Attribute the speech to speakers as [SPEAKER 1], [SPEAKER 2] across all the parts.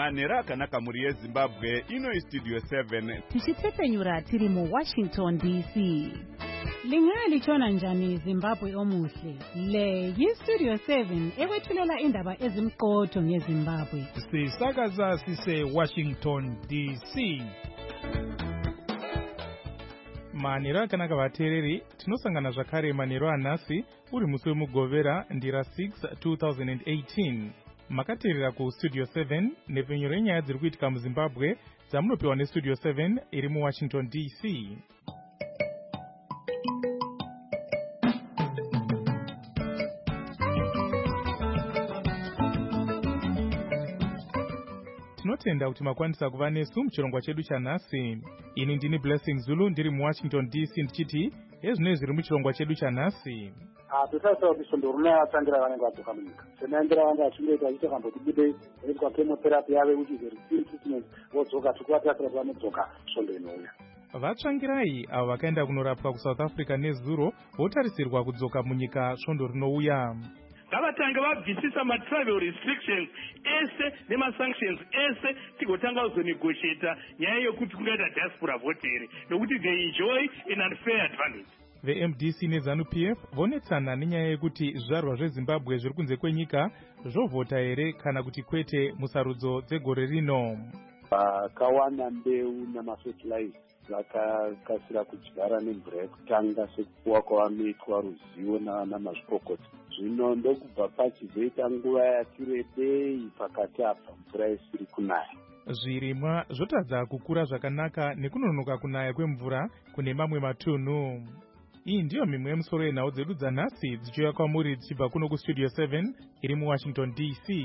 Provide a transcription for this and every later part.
[SPEAKER 1] Manhero akanaka muri yeZimbabwe, ino iStudio 7.
[SPEAKER 2] Tichitsepenyura tiri muWashington DC. Lingalitshona njani Zimbabwe omuhle? Le yiStudio 7 ekwethulela indaba ezimqotho ngeZimbabwe.
[SPEAKER 3] Sisakaza sise Washington DC. Manhero akanaka vateereri, tinosangana zvakare manhero anhasi uri musi wemugovera ndira 6 2018. Makateerera kuStudio 7 nepfenyuro renyaya dziri kuitika muZimbabwe dzamunopiwa neStudio 7 iri muWashington DC. Tinotenda kuti makwanisa kuva nesu muchirongwa chedu chanhasi. Ini ndini Blessing Zulu ndiri muWashington DC ndichiti ezvinoi zviri muchirongwa chedu chanhasi.
[SPEAKER 4] Totarisira kuti svondo rino yatangira vanenge vadzoka munyika. Senaendera vanga vachingoita vachiita kambotibudei vanoitwa chemotherapy yave which is a routine treatment vodzoka tikuvatarasira kuti vanodzoka svondo inouya.
[SPEAKER 3] Vatsvangirai avo vakaenda kunorapwa kuSouth Africa nezuro votarisirwa kudzoka munyika svondo rinouya.
[SPEAKER 5] Ngavatange vabvisisa matravel restrictions ese nemasanctions ese tigotanga kuzonegotiata nyaya yokuti kungaita diaspora vote here nokuti they enjoy an unfair advantage.
[SPEAKER 3] VeMDC neZANU-PF vonetsana nenyaya yekuti zvizvarwa zveZimbabwe zviri kunze kwenyika zvovhota here kana kuti kwete musarudzo dzegore rino.
[SPEAKER 4] Vakawana mbeu namafertilizer vakakasira kudyara nemvura yekutanga sekupuwa kwavanoitwa ruzivo namazvikokota. Zvino ndokubva pachizoita nguva yati rebei pakati apa mvura isiri kunaya.
[SPEAKER 3] Zvirimwa zvotadza kukura zvakanaka nekunonoka kunaya kwemvura kune mamwe matunhu. Iyi ndiyo mimwe yemusoro yenhau dzedu dzanhasi dzichiuya kwamuri dzichibva kuno kuStudio 7 iri muWashington DC.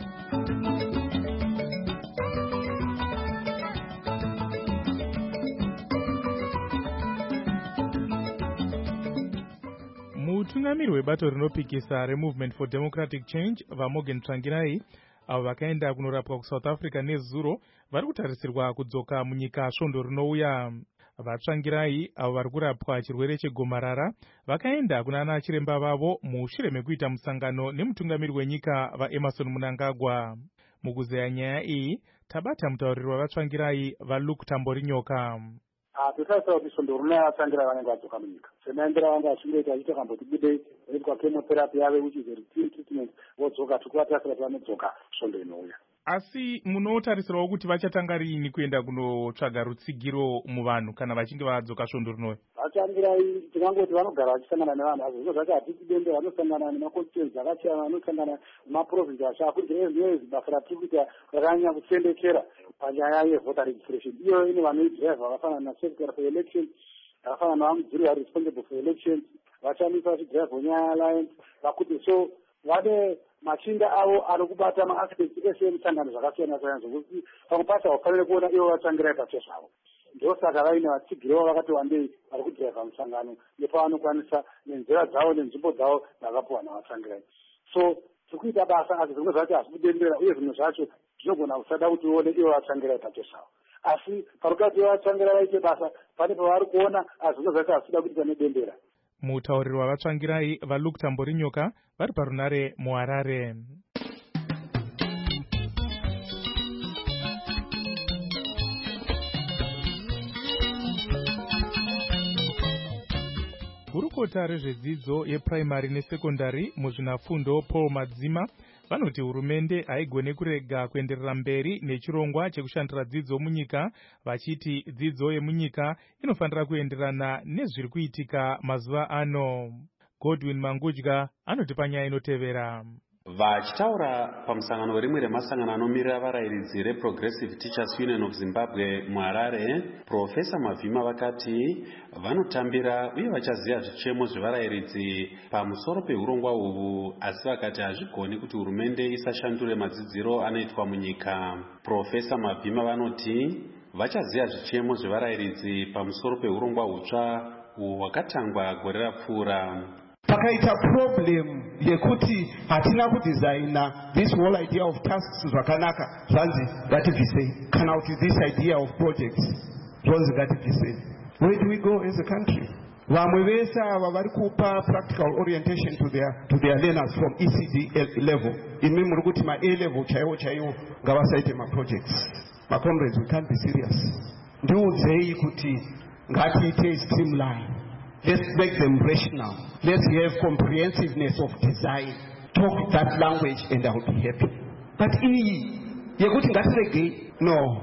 [SPEAKER 3] Mutungamiri webato rinopikisa reMovement for Democratic Change vaMorgan Tsvangirai avo vakaenda kunorapwa kuSouth Africa nezuro vari kutarisirwa kudzoka munyika svondo rinouya. VaTsvangirai avo vari kurapwa chirwere chegomarara vakaenda kunana chiremba vavo mushure mekuita musangano nemutungamiri wenyika vaEmmerson Mnangagwa. Mukuzeya nyaya iyi tabata mutauriri wavaTsvangirai vaLuke Tamborinyoka.
[SPEAKER 4] Totarisira kuti svondo rino yatangira vanenge vadzoka munyika. Senaendera vanga vachingoita vachiita kambotibudei vanoitwa chemotherapy yave which is a routine treatment vodzoka tikuvatarasira kuti vanodzoka svondo inouya.
[SPEAKER 3] Asi munotarisirawo kuti vachatanga riini kuenda kunotsvaga rutsigiro muvanhu kana vachinge vadzoka svondo rinouya?
[SPEAKER 4] Vatsangirai tingangoti vanogara vachisangana nevanhu azvo zvino zvacho hatiti dende vanosangana nemaconstituency akasiyana vanosangana nemaprovinsi achakurire basa ratiri kuita rakanyanya kusendekera panyaya yevoter registration. Iyo ine vanoidrive vakafanana naSecretary for Elections, vakafanana navamudziri vari responsible for elections, vachamisa vachidrive nyaya alliance vakuti so vane machinda avo ari kubata maaspects ese emusangano zvakasiyana siyana zvokuti pamwe pacho haufanire kuona ivo vatsangirai pacho zvavo. Ndosaka vaine vatsigiriwo vakati wandei vari kudhiraivha musangano nepavanokwanisa nenzira dzavo nenzvimbo dzavo dzakapuwa navatsangirai. So tikuita basa asi zvimwe zvacho hazikudendera uye zvimwe zvacho zvinogona kusada kuti uone ivo vatsangirai pacho zvavo. Asi parikati vatsangirai vaite basa pane pavari kuona asi zvimwe zvacho hazikuda kuti pane dendera.
[SPEAKER 3] Mutauriri wavaTsvangirai vaLuke Tamborinyoka vari parunare muHarare. Gurukota rezvedzidzo yepuraimari nesekondari muzvinafundo Paul Madzima vanoti hurumende haigone kurega kuenderera mberi nechirongwa chekushandira dzidzo munyika, vachiti dzidzo yemunyika inofanira kuenderana nezviri kuitika mazuva ano. Godwin Mangudya anoti panyaya inotevera.
[SPEAKER 6] Vachitaura pamusangano rimwe remasangano anomirira varayiridzi reProgressive Teachers Union of Zimbabwe muHarare, Profesa Mavhima vakati vanotambira uye vachaziva zvichemo zvevarayiridzi pamusoro peurongwa uhu, asi vakati hazvigoni kuti hurumende isashandure madzidziro anoitwa munyika. Profesa Mavhima vanoti vachaziva zvichemo zvevarayiridzi pamusoro peurongwa hutsva hwakatangwa gore rapfuura.
[SPEAKER 7] Pakaita problem yekuti hatina kudesigna this whole idea of tasks zvakanaka zvanzi ngativhisei kana kuti this idea of projects zvanzi ngativhisei. Where do we go as a country? vamwe vese ava vari kupa practical orientation to their learners from ECD level. Imi muri kuti ma A level chaiwo ngavasaite ma-projects. My-comrades, we can't be serious. Ndiudzei kuti ngatiite streamline. Let's make them rational. Let's have comprehensiveness of design. Talk that language and I'll be happy. But yekuti ngatirege, no,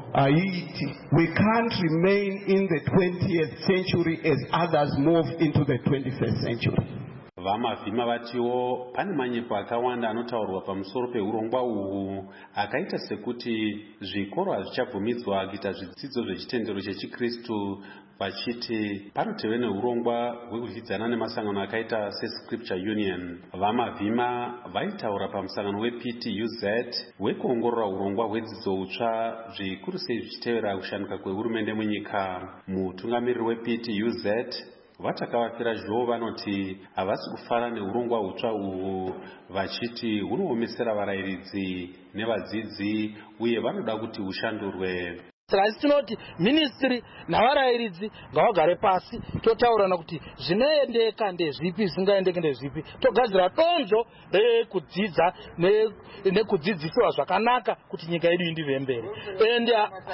[SPEAKER 7] we can't remain in the 20th century as others move into the 21st century.
[SPEAKER 6] Vamavhima vatiwo pane manyepo akawanda anotaurwa pamusoro peurongwa uhu akaita sekuti zvikoro hazvichabvumidzwa kuita zvidzidzo zvechitendero chechikristu vachiti panoteve neurongwa hwekudyidzana nemasangano akaita seScripture Union. Vamavhima vaitaura pamusangano wePTUZ wekuongorora urongwa hwedzidzo utsva zvikuru sei zvichitevera kushanduka kwehurumende munyika. Mutungamiriri wePTUZ vatakavapira zhoo vanoti havasi kufara neurongwa hutsva uhwu vachiti hunoomesera varayiridzi nevadzidzi uye vanoda kuti hushandurwe.
[SPEAKER 8] Saka tinoti ministry navarayiridzi ngavagare pasi totaurana kuti zvinoendeka ndezvipi zvingaendeke ndezvipi togadzira donzvo rekudzidza nekudzidziswa zvakanaka kuti nyika yedu indive mberi. And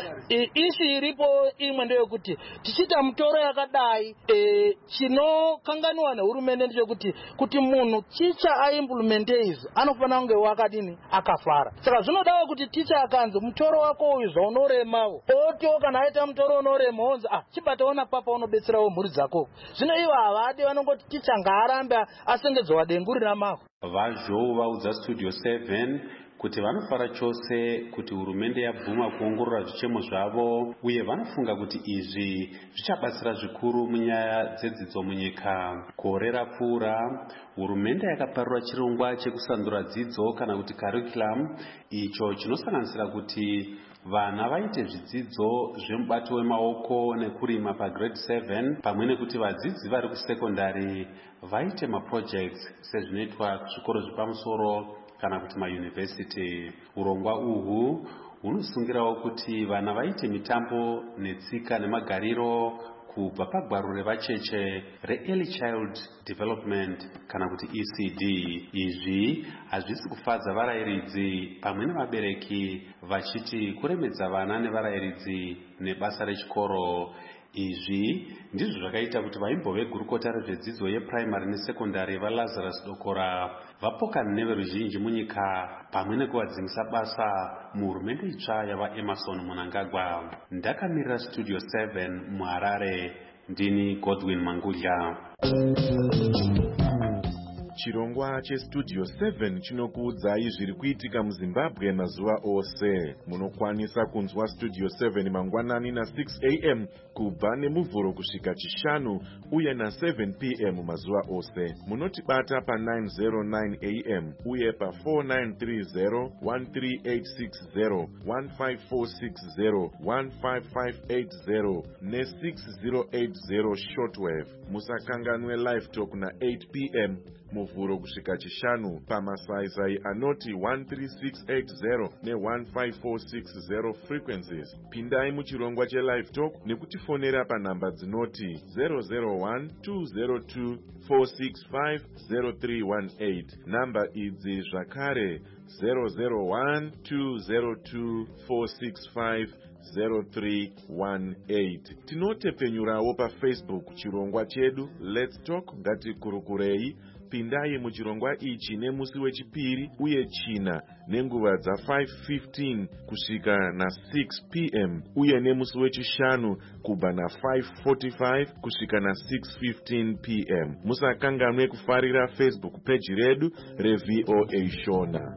[SPEAKER 8] ishi iripo imwe ndeyekuti tichita mutoro yakadai chinokanganwa nehurumende ndechekuti kuti munhu ticha aimplemente izvi anofanira kunge wakadini akafara. Saka zvinodawo kuti ticha akanzi mutoro wako uyu zvaunoremawo oto kana aita mutoro unorema onzi chibataona papa unobetserawo mhuri dzako. Zvino ivo havadi vanongoti ticha ngaarambe asengedzowa dengu rina mavhu.
[SPEAKER 6] Vazhou vaudza Studio 7 kuti vanofara chose kuti hurumende yabvuma kuongorora zvichemo zvavo uye vanofunga kuti izvi zvichabatsira zvikuru munyaya dzedzidzo munyika. Gore rapfuura hurumende yakaparura chirongwa chekusandura dzidzo kana kuti curriculum icho chinosanganisira kuti vana vaite zvidzidzo zvemubato wemaoko nekurima pagrade 7 pamwe nekuti vadzidzi vari kusekondari vaite maprojects sezvinoitwa kuzvikoro zvepamusoro kana kuti mayunivhesiti. Urongwa uhu hunosungirawo kuti vana vaite mitambo netsika nemagariro kubva pagwaro revacheche reEarly Child Development kana kuti ECD. Izvi hazvisi kufadza varayiridzi pamwe nevabereki vachiti kuremedza vana nevarayiridzi nebasa rechikoro. Izvi ndizvo zvakaita kuti vaimbo vegurukota rezvedzidzo yeprimary nesekondari vaLazarus Dokora vapokana neveruzhinji munyika pamwe nekuvadzingisa basa muhurumende itsva yavaEmerson Mnangagwa. Ndakamirira Studio 7 muHarare, ndini Godwin Mangudya.
[SPEAKER 1] Chirongwa cheStudio 7 chinokuudzai zviri kuitika muZimbabwe mazuva ose. Munokwanisa kunzwa Studio 7 mangwanani na6 am kubva nemuvhuro kusvika chishanu uye na7 pm mazuva ose. Munotibata pa909 am uye pa4930 13860 15460 15580 ne6080 shortwave. Musakanganwe live talk na8 pm muvhuro kusvika chishanu pamasaisai anoti 13680 ne15460 frequencies. Pindai muchirongwa chelive talk nekutifonera panhamba dzinoti 001-202-465-0318. Namba idzi zvakare 001-202-465-0318. Tinotepenyurawo paFacebook chirongwa chedu Let's Talk Ngatikurukurei. Pindai muchirongwa ichi nemusi wechipiri uye china nenguva dza5:15 kusvika na6 pm uye nemusi wechishanu kubva na5:45 kusvika na6:15 pm. Musakanganwe kufarira Facebook page redu reVOA Shona.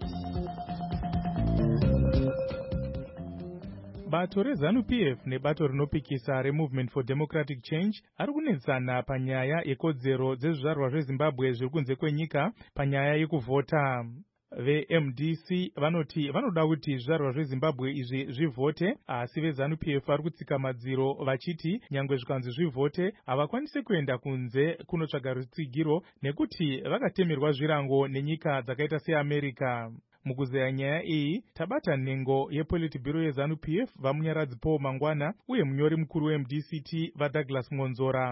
[SPEAKER 3] Bato reZANU-PF nebato rinopikisa reMovement for Democratic Change ari kunetsana panyaya yekodzero dzezvizvarwa zveZimbabwe zviri kunze kwenyika panyaya yekuvhota. VeMDC vanoti vanoda kuti zvizvarwa zveZimbabwe izvi zvivhote, asi veZANU-PF vari kutsika madziro vachiti nyangwe zvikanzi zvivhote havakwanisi kuenda kunze kunotsvaga rutsigiro nekuti vakatemerwa zvirango nenyika dzakaita seAmerica. Mukuzeya nyaya iyi tabata nhengo yePolitburo yeZANU-PF vamunyaradzi Paul Mangwana uye munyori mukuru weMDCT vaDouglas Ngonzora.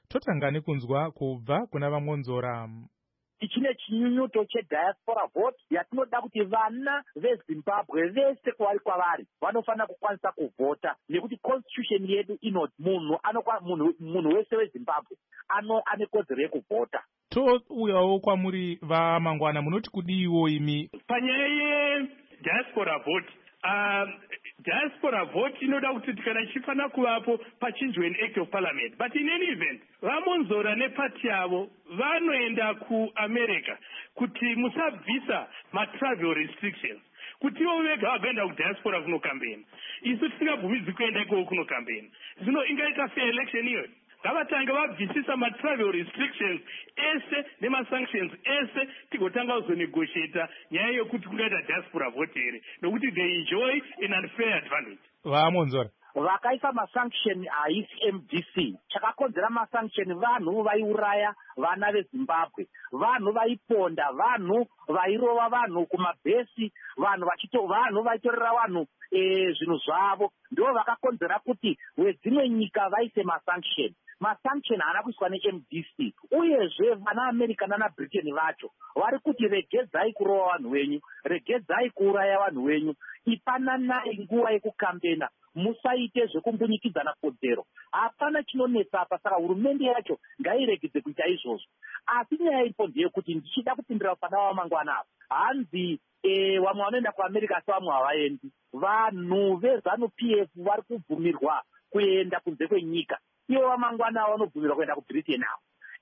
[SPEAKER 3] totanga nekunzwa kubva kuna vamonzora.
[SPEAKER 9] Ichine chinyunyuto chediaspora vote yatinoda kuti vana veZimbabwe vese kwavari kwavari vanofanira kukwanisa kuvhota, nekuti constitution yedu inoti munhu wese weZimbabwe ane kodzero yekuvhota.
[SPEAKER 3] Touyawo kwamuri vaMangwana, munoti kudiiwo imi
[SPEAKER 5] panyaya yediaspora vote? Diaspora vote inoda kuti kana ichifanira kuvapo pachinjwe neAct of Parliament, but in any event vamonzora nepati yavo vanoenda kuAmerica kuti musabvisa matravel restrictions, kuti ivo vega vagoenda kudiaspora kunokambeni. Isu tisingabvumidzi kuenda ikoko kunokambeni. Zvino ingaita fair election iyoyo? Ngavatange vabvisisa matravel restrictions ese nemasanctions ese tigotanga kuzonegotiata nyaya yokuti kungaita diaspora vote here, nokuti they enjoy an unfair advantage.
[SPEAKER 3] vamonzora
[SPEAKER 9] Vakaisa masanction haisi MDC. Chakakonzera masanction vanhu vaiuraya vana veZimbabwe, vanhu vaiponda, vanhu vairova vanhu kumabhesi, vanhu vaitorera vanhu zvinhu zvavo. Ndo vakakonzera kuti wedzimwe nyika vaise masanction. Masanction haana kuiswa neMDC. Uyezve vana America nana Britain vacho vari kuti regedzai kurova vanhu venyu, regedzai kuuraya vanhu venyu, ipananai nguva yekukambena, musaite zvekumbunyikidzana kodzero. Hapana chinonetsa apa, saka hurumende yacho ngairegedze kuita izvozvo. Asi nyaya iripo ndeyekuti ndichida kupindira pana vaMangwana apa, hanzi vamwe vanoenda kuAmerica asi vamwe havaendi. Vanhu veZANU-PF vari kubvumirwa kuenda kunze kwenyika, ivo vaMangwana vanobvumirwa kuenda kuBritain avo.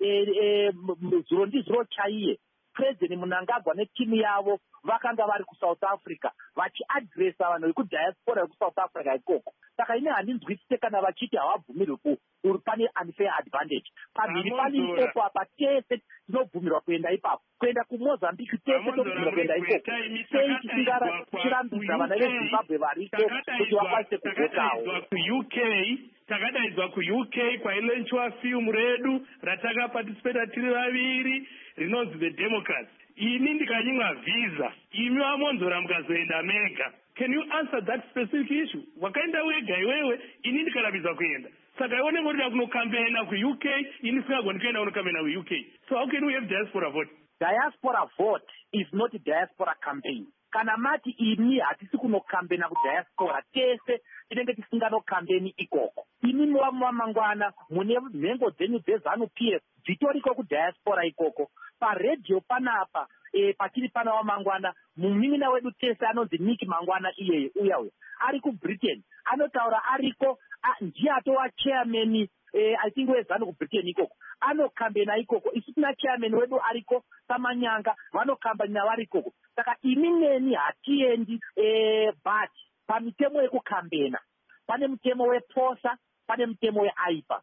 [SPEAKER 9] Zuro ndizuro chaiye President Mnangagwa netimu yavo vakanga vari kuSouth Africa vachiadresa vanhu vekudiaspora vekuSouth Africa ikoko. Saka ine handinzwisise kana vachiti havabvumirwi pane unfair advantage. Pamhiri pane ikoko apa tese tinobvumirwa kuenda ipapo, kuenda kuMozambique tese tinobvumirwa kuenda ikoko. Sei tichirambidza vana veZimbabwe variko kuti vakwanise kuvotawo?
[SPEAKER 5] Takadaidzwa kuUK kwailenchwa film redu ratakaparticipata tiri vaviri rinonzi The Democrats. Ini ndikanyimwa visa, imi vamonzora mukazoenda mega. Can you answer that specific issue? Wakaenda wega iwewe, ini ndikarambidza kuenda. Saka ione ngorida kunokambena kuUK, ini singagoni kuenda kunokambena kuUK. So how can we have diaspora vote?
[SPEAKER 9] Diaspora vote is not a diaspora campaign. Kana mati imi hatisi kunokambena kudiaspora tese tinenge tisinganokambeni ikoko. Imi vaMangwana mune nhengo dzenyu dzeZANU-PF dzitoriko kudiaspora ikoko. Paredhiyo panapa pachiri pana vaMangwana, munin'ina wedu tese anonzi Nick Mangwana iyeye uya ari kuBritain, anotaura ariko ndiye atova chairman I think weZANU kuBritain ikoko, anokambena ikoko. Isu tina chairman wedu ariko Samanyanga, vanokambena vari ikoko. Saka imi neni hatiendi but pamitemo yekukambena pane mutemo wePOSA, pane mutemo weAIPA,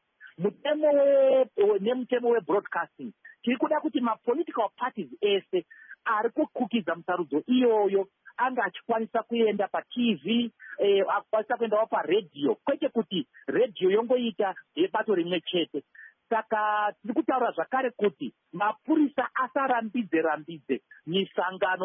[SPEAKER 9] nemutemo webroadcasting. Tiri kuda kuti mapolitical parties ese ari kukukidza musarudzo iyoyo anga achikwanisa kuenda paTV, akwanisa kuendawo paredhiyo, kwete kuti redhiyo yongoita yebato rimwe chete. Saka tiri kutaura zvakare kuti mapurisa asarambidze misangano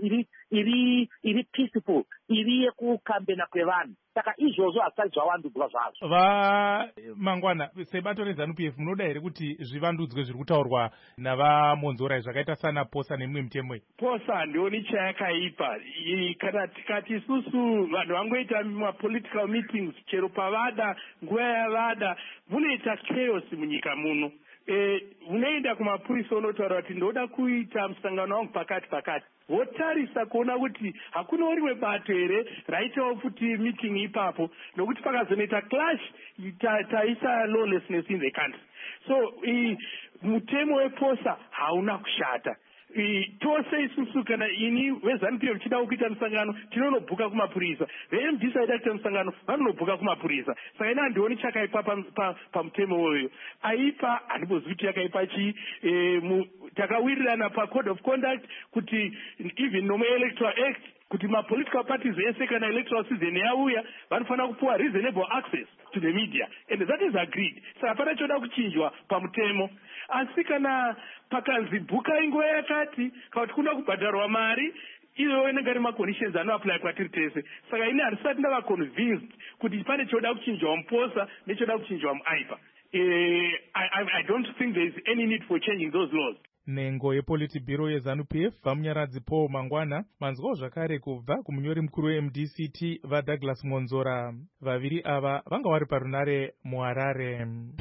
[SPEAKER 9] iri peaceful, iri yekukambena kwevanhu. Saka izvozvo hasati zvavandudzwa zvazvo.
[SPEAKER 3] vaMangwana, sebato reZANU-PF munoda here kuti zvivandudzwe zviri kutaurwa navamonzora zvakaita sana POSA nemimwe mitemo iyi?
[SPEAKER 5] POSA handioni chayakaipa. Kana tikati isusu vanhu vangoita mapolitical meetings chero pavada, nguva yavada, munoita chaos munyika muno. Unoenda kumapurisa unotaura kuti ndoda kuita musangano wangu pakati. Votarisa kuona kuti hakuna rimwe bato here raitawo kuti meeting ipapo, nokuti pakazonoita clash taisa lawlessness in the country. So mutemo wePOSA hauna kushata. Tose isusu kana ini weZANU-PF chida kuita musangano tinonobhuka kumapurisa, veMDC aida kuita musangano vanonobhuka kumapurisa. Saka ina handioni chakaipa pamutemo uyoyo. AIPA handibozvi kuti yakaipa chii. Takawirirana paCode of Conduct kuti even nomuElectoral Act kuti mapolitical parties ese kana electoral season yauya vanofanira kupuwa reasonable access to the media, and that is agreed. Saka pana choda kuchinjwa pamutemo. Asi kana pakanzi bhukai nguva yakati kana kuti kuna kubhadharwa mari, iwo inenge ari maconditions anoapply kwatiri tese. Saka ini handisati ndava convinced kuti pane choda kuchinjwa muPOSA nechoda kuchinjwa muAIPA. I don't think there is any need for changing those laws.
[SPEAKER 3] Nhengo yepolitibhiro yeZANU-PF vamunyaradzi Paul Mangwana manzwawo zvakare kubva kumunyori mukuru weMDCT vaDouglas Monzora. Vaviri ava vanga vari parunare muHarare.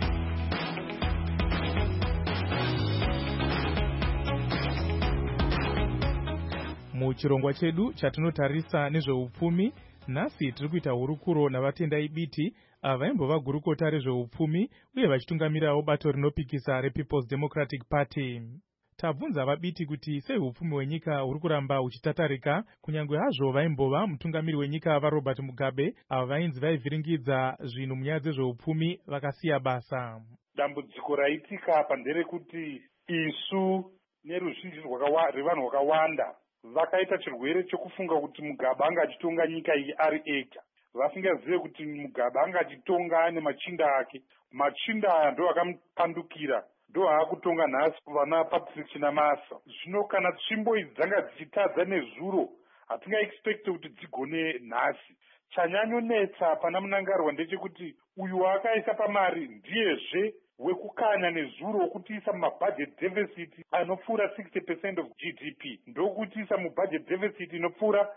[SPEAKER 3] Muchirongwa chedu chatinotarisa nezveupfumi, nhasi tiri kuita hurukuro navatendai biti avaimbova gurukota rezveupfumi uye vachitungamirawo bato rinopikisa rePeople's Democratic Party. Tabvunza vabiti kuti sei upfumi hwenyika huri kuramba huchitatarika kunyange hazvo vaimbova mutungamiri wenyika vaRobert Mugabe ava vainzi vaivhiringidza zvinhu munyaya dzezveupfumi vakasiya basa.
[SPEAKER 10] Dambudziko raitika apa nderekuti isu neruzhinji rwevanhu rwakawanda vakaita chirwere chekufunga kuti Mugabe anga achitonga nyika iyi ari ega. Vasingazive kuti Mugabe anga achitonga nemachinda ake. Machinda aya ndo akamupandukira, ndo aakutonga nhasi kuvana Patrick Chinamasa. Zvino kana tsvimbo idzi dzanga dzichitadza nezuro, hatingaexpecte kuti dzigone nhasi. Chanyanyonetsa pana munangarwa ndechekuti uyu akaisa pamari ndiyezve wekukanya nezuro wokutiisa mumabudget deficit anopfuura 60% of GDP, ndokutiisa mubudget deficit inopfuura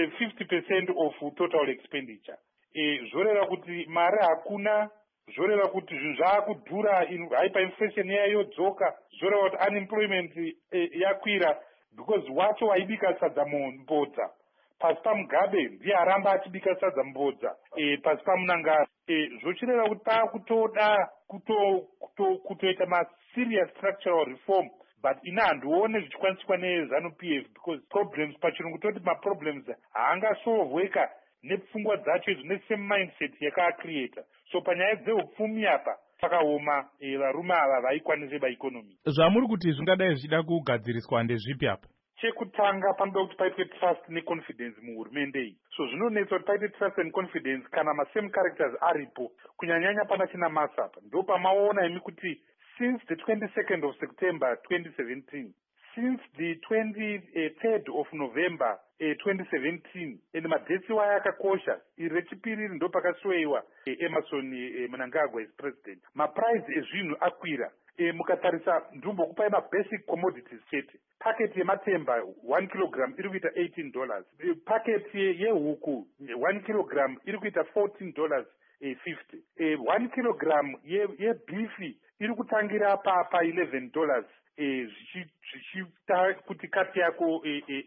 [SPEAKER 10] 50% of total expenditure. Zvoreva kuti mari hakuna, zvoreva kuti zvinhu zvaakudhura, hyperinflation yayodzoka, zvoreva kuti unemployment yakwira, because wacho waibika sadza mbodza. Pasi paMugabe ndiye aramba achibika sadza mbodza pasi pamunangara. Zvochireva kuti taakutoda kutoita ma-serious structural reform, but ina handione zvichikwaniswa neZANU-PF because problems pachirungu toti ma-problems haangasolvweka nepfungwa dzacho izvo nesame mindset yakaacreata. So panyaya dzeupfumi apa pakaoma varume ava vaikwanise baeconomy.
[SPEAKER 3] Zvamuri kuti zvingadai zvichida kugadziriswa ndezvipi apa?
[SPEAKER 10] Chekutanga panoda kuti paitwe trust neconfidence muhurumende iyi. So zvinonetsa kuti paitwe trust and confidence kana ma-same characters aripo, kunyanyanya pana Chinamasa apa. Ndo pamaona imi kuti since the 22nd of September 2017, since the 23rd of November 2017, and madhetsi waya akakosha, iri rechipiri ndo pakasweiwa Emerson Mnangagwa as president. Maprice ezvinhu akwira. Mukatarisa ndumbo kupai mabasic commodities chete. Packet yematemba 1 kilogram iri kuita $18. Packet yehuku 1 kilogram iri kuita $14.50. 1 kilogram yebeef iri kutangira pa $11. Zvichita kuti kati yako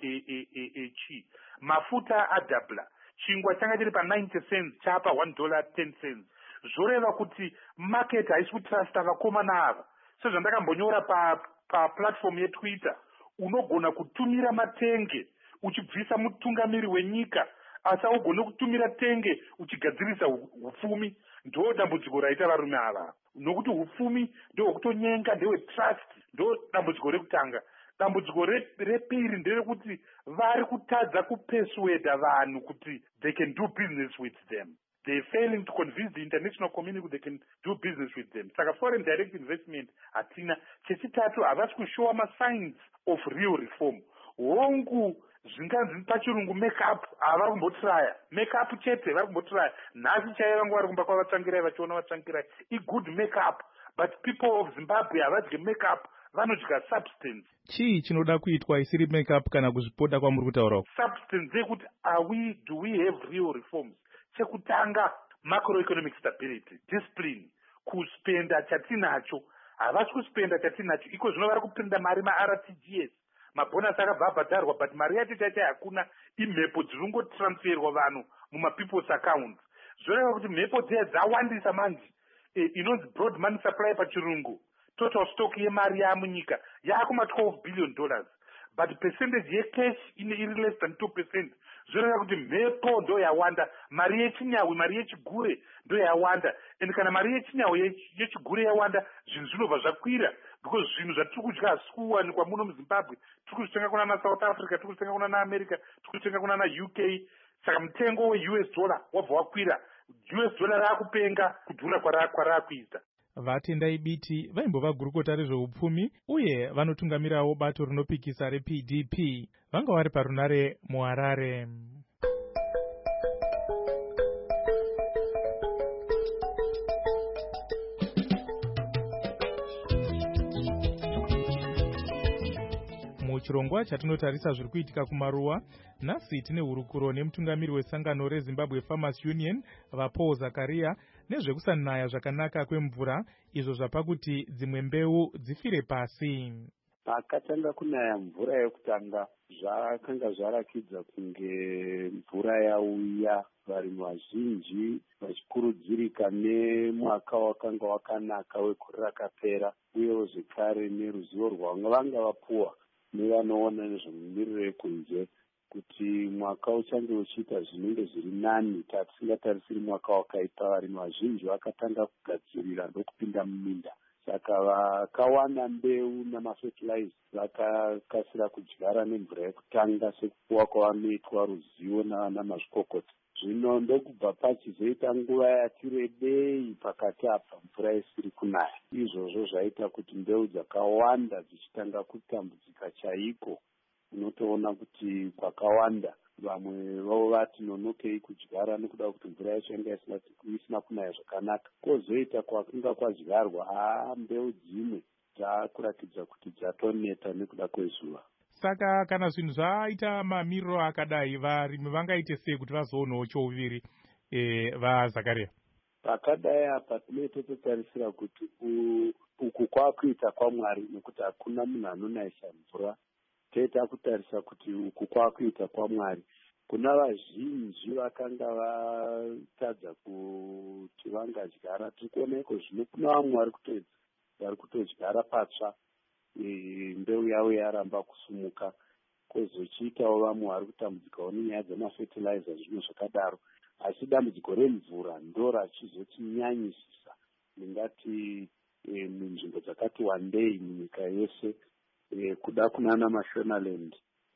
[SPEAKER 10] chi. Mafuta adabla. Chingwa changa chiri pa 90 cents chapa $1.10. Zvoreva kuti market haisi kutrusta vakomana ava. Sezvandakambonyora pa platform yeTwitter, unogona kutumira matenge uchibvisa mutungamiri wenyika, asi augone kutumira tenge uchigadzirisa hupfumi. Ndo dambudziko raita varume ava. Nokuti hupfumi ndo kutonyenga, ndewe trust, ndo dambudziko rekutanga. Dambudziko repiri nderekuti vari kutadza kupersuada vanhu kuti they can do business with them. They're failing to convince the international community they can do business with them. Saka foreign direct investment hatina. Chechitatu havasi kushowa ma-signs of real reform. Hongu zvinganzi pachirungu make-up havari kumbotraya. Make-up chete vari kumbotraya. Nhasi chaiye vangu vari kumba kwavatsvangirai vachiona vatsvangirai. I-good make-up. But people of Zimbabwe havadye make-up. Vanodya substance.
[SPEAKER 3] Chii chinoda kuitwa isiri make-up kana kuzvipoda kwamuri kutaura?
[SPEAKER 10] Substance yekuti do we have real reforms? Chekutanga macroeconomic stability, discipline, kuspenda chatinacho. Havasi kuspenda chatinacho. Iko zvino vari kupinda mari ma-RTGS. Mabonus akabva abhadharwa, but mari yacho chaicho hakuna. Imhepo dziringotransferwa vanhu muma-people's accounts. Zvoreva kuti mhepo dziya dzawandisa manji. Inonzi broad money supply pachirungu. Total stock yemari yamunyika yaakuma $12 billion. But percentage yecash iri less than 2%. Zvoreva kuti mhepo ndo yawanda, mari yechinyawi, mari yechigure ndo yawanda. And kana mari yechinyawi yechigure yawanda, zvinhu zvinobva zvakwira. Because zvinhu zvatiri kudya hazisi kuwanikwa muno muZimbabwe. Tiri kuzvitenga kuna naSouth Africa, tiri kuzvitenga kuna naAmerica, tiri kuzvitenga kuna naUK. Saka mutengo weUS dollar wabva wakwira. US dollar raakupenga kudhura kwaraakuita.
[SPEAKER 3] Vatendai biti vaimbova gurukota rezveupfumi uye vanotungamirawo bato rinopikisa rePDP. Vanga vari parunare muHarare. muchirongwa chatinotarisa zviri kuitika kumaruwa. Nhasi tine hurukuro nemutungamiri wesangano reZimbabwe Farmers Union vaPaul Zakaria nezvekusanaya zvakanaka kwemvura, izvo zvapa kuti dzimwe mbeu dzifire pasi.
[SPEAKER 11] Pakatanga kunaya mvura yekutanga zvakanga zvarakidza kunge mvura yauya, varimi vazhinji vachikurudzirika nemwaka wakanga wakanaka wekore rakapera, uyewo zvekare neruzivo rwavanga vapuwa nevanoona nezvemumiriro yekunze kuti mwaka uchange uchiita zvinenge zviri nani. Tisingatarisiri mwaka wakaipa, varimi vazhinji vakatanga kugadzirira ndokupinda muminda. Saka vakawana mbeu namafertilizer vakakasira kudyara nemvura yekutanga sekupuwa kwavanoitwa ruzivo namazvikokota. Zvino ndokubva pachizoita nguva yati rebei pakati apa mvura isiri kunaya. Izvozvo zvaita kuti mbeu dzakawanda dzichitanga kutambudzika chaiko. Unotoona kuti kwakawanda vamwe vavo vati nonokei kudyara nekuda kuti mvura yacho yanga isina kunaya zvakanaka. Kozoita kwakanga kwadyarwa mbeu dzimwe dzakuratidza kuti dzatoneta nekuda kwezuva.
[SPEAKER 3] Saka kana zvinhu zvaita mamiriro akadai, varimi vangaite sei kuti vazoonawo chouviri vaZakaria?
[SPEAKER 11] Pakadai apa tinenge totarisira kuti uku kwakuita kwaMwari, nekuti hakuna munhu anonayisa mvura. Toita kutarisa kuti uku kwakuita kwaMwari. Kuna vazhinji vakanga vatadza kuti vangadyara. Tiri kuona iko zvino kuna vamwe vari kutodyara patsva, mbeu yavo yaramba kusumuka. Kozochiitawo vamwe vari kutambudzikawo nenyaya dzemafertilizer, zvino zvakadaro. Asi dambudziko remvura ndo rachizotinyanyisisa, ndingati munzvimbo dzakati wandei munyika yese, kuda kunana Mashonaland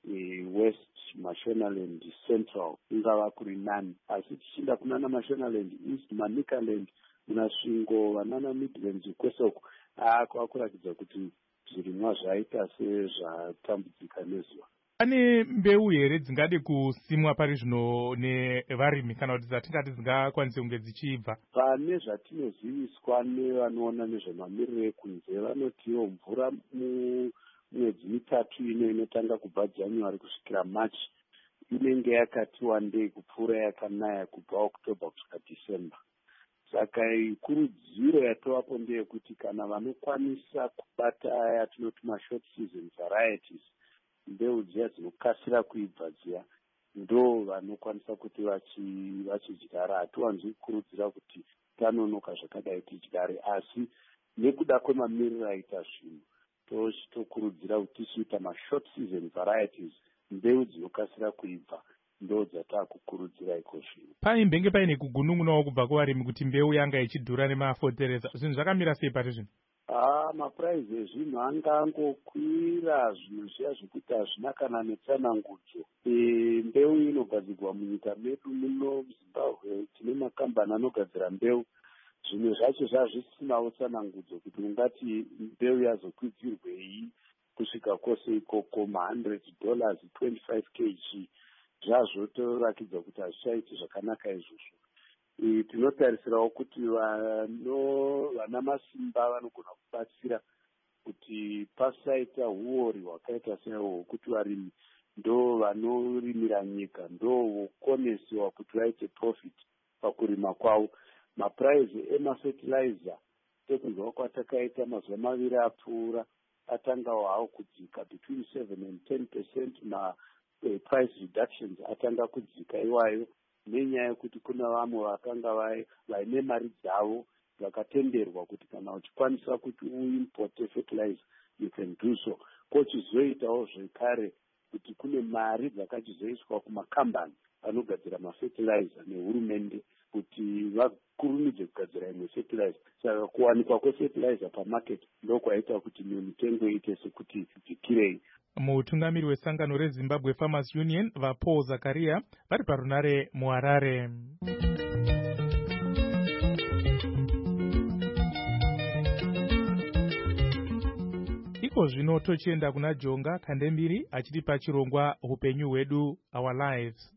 [SPEAKER 11] West, Mashonaland Central ingava kuri nani. Asi tichinda kunana Mashonaland East, Manicaland, munasvingo vanana Midlands kwesoko, kwakuratidza kuti zvirimwa zvaita sezvatambudzika nezuva.
[SPEAKER 3] Pane mbeu here dzingade kusimwa pari zvino nevarimi, kana kuti dzatingati dzingakwanise kunge dzichibva?
[SPEAKER 11] Pane zvatinoziviswa nevanoona nezvemamiriro ekunze, vanotiwo mvura mwedzi mitatu ino inotanga kubva January kusvikira March inenge yakati wandei kupfuura yakanaya kubva October kusvika December. Saka ikurudziro yatovapo ndeyekuti kana vanokwanisa kubata aya tinoti mashort season varieties, mbeu dziya dzinokasira kuibva dziya, ndo vanokwanisa kuti vachidyara. Hatiwanzi kukurudzira kuti tanonoka zvakadai tidyare, asi nekuda kwemamiriro aita zvino tochitokurudzira kuti tichiita mashort season varieties, mbeu dzinokasira kuibva, ndo dzatakukurudzira iko zvino.
[SPEAKER 3] Painenge paine kugunun'unawo kubva kuvarimi kuti mbeu yanga ichidhura nemafertilizer. Zvinhu zvakamira sei pari zvino?
[SPEAKER 11] Mapuraizi ezvinhu angangokwira, zvinhu zviya zvekuti hazvina kana netsanangudzo. Mbeu inogadzirwa munyika medu muno Zimbabwe, tine makambani anogadzira mbeu. Zvimwe zvacho zvazvisinawo tsanangudzo kuti ungati mbeu yazokwidzirwei kusvika kwose ikoko $100, 25 kg. Zvazvotorakidza kuti hazvichaiti zvakanaka izvozvo. Tinotarisirawo kuti vana masimba vanogona kubatsira kuti pasaita huori hwakaita sehwo, kuti varimi ndo vanorimira nyika, ndo vokonesiwa kuti vaite profit pakurima kwavo. Mapuraizi emafertilizer sekunzwa kwatakaita mazuva maviri apfuura atangawo hawo kudzika between 7 and 10%. Price reductions atanga kudzika iwayo, nenyaya yekuti kuna vamwe vakanga vaine mari dzavo vakatenderwa kuti kana uchikwanisa kuti uimporte fertilizer you can do so. Kochizoitawo zvekare kuti kune mari dzakachizoiswa kumakambani anogadzira mafertilizer nehurumende kuti vakurumidze kugadzira imwe fertilizer. Saka kuwanikwa kwefertilizer pamarket ndokwaita kuti mitengo iite sekuti dzikirei.
[SPEAKER 3] Mutungamiri wesangano reZimbabwe Farmers Union vaPaul Zakaria vari parunare muHarare. Iko zvino tochienda kuna Jonga Kandembiri achitipa chirongwa upenyu hwedu, our lives.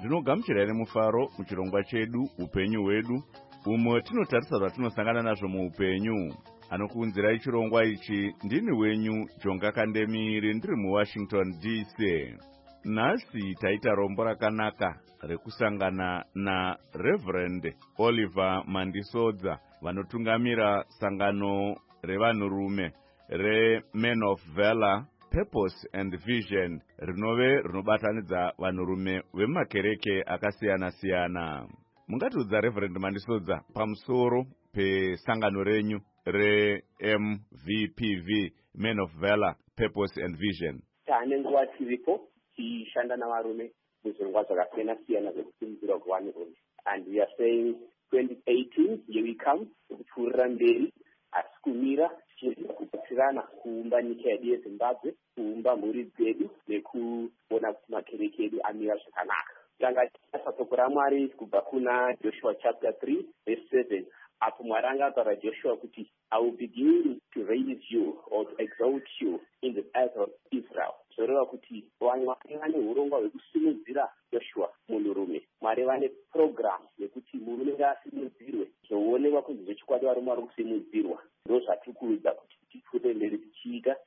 [SPEAKER 1] zvinogamuchira nemufaro muchirongwa chedu upenyu hwedu, umwe tinotarisa zvatinosangana nazvo muupenyu. Anokuunzirai chirongwa ichi ndini wenyu Jonga Kandemiri ndiri muWashington DC. Nhasi taita rombo rakanaka rekusangana naReverend Oliver Mandisodza vanotungamira sangano revanhurume reMen of Valor, Purpose and Vision rinove rinobatanidza vanhurume vemumakereke akasiyana-siyana. Mungatiudza Reverend Mandisodza pamusoro pesangano renyu reMVPV, Men of Valor, Purpose and Vision?
[SPEAKER 12] Tane nguva tiripo tichishanda navarume muzvirongwa zvakasiyana-siyana zvekusimudzira kuvanhurume. And we are saying 2018, here we come, kupfuurira mberi, asi kumira tichibatsirana kuumba nyika yedu yeZimbabwe, kuumba mhuri dzedu nekuona kuti makereke edu amira zvakanaka. Tanga tichasatoko raMwari kubva kuna Joshua chapter 3 verse 7. Apo Mwari angataura Joshua kuti I will begin to raise you or to exalt you in the earth of Israel. Zvoreva kuti Mwari vane urongwa hwekusimudzira Joshua munhurume. Mwari vane program yekuti murume ngasimudzirwe zvoonekwa kunzi zvechikwadi varume vari kusimudzirwa. Ndo zvatikuudza kuti tipfuure mberi tichiita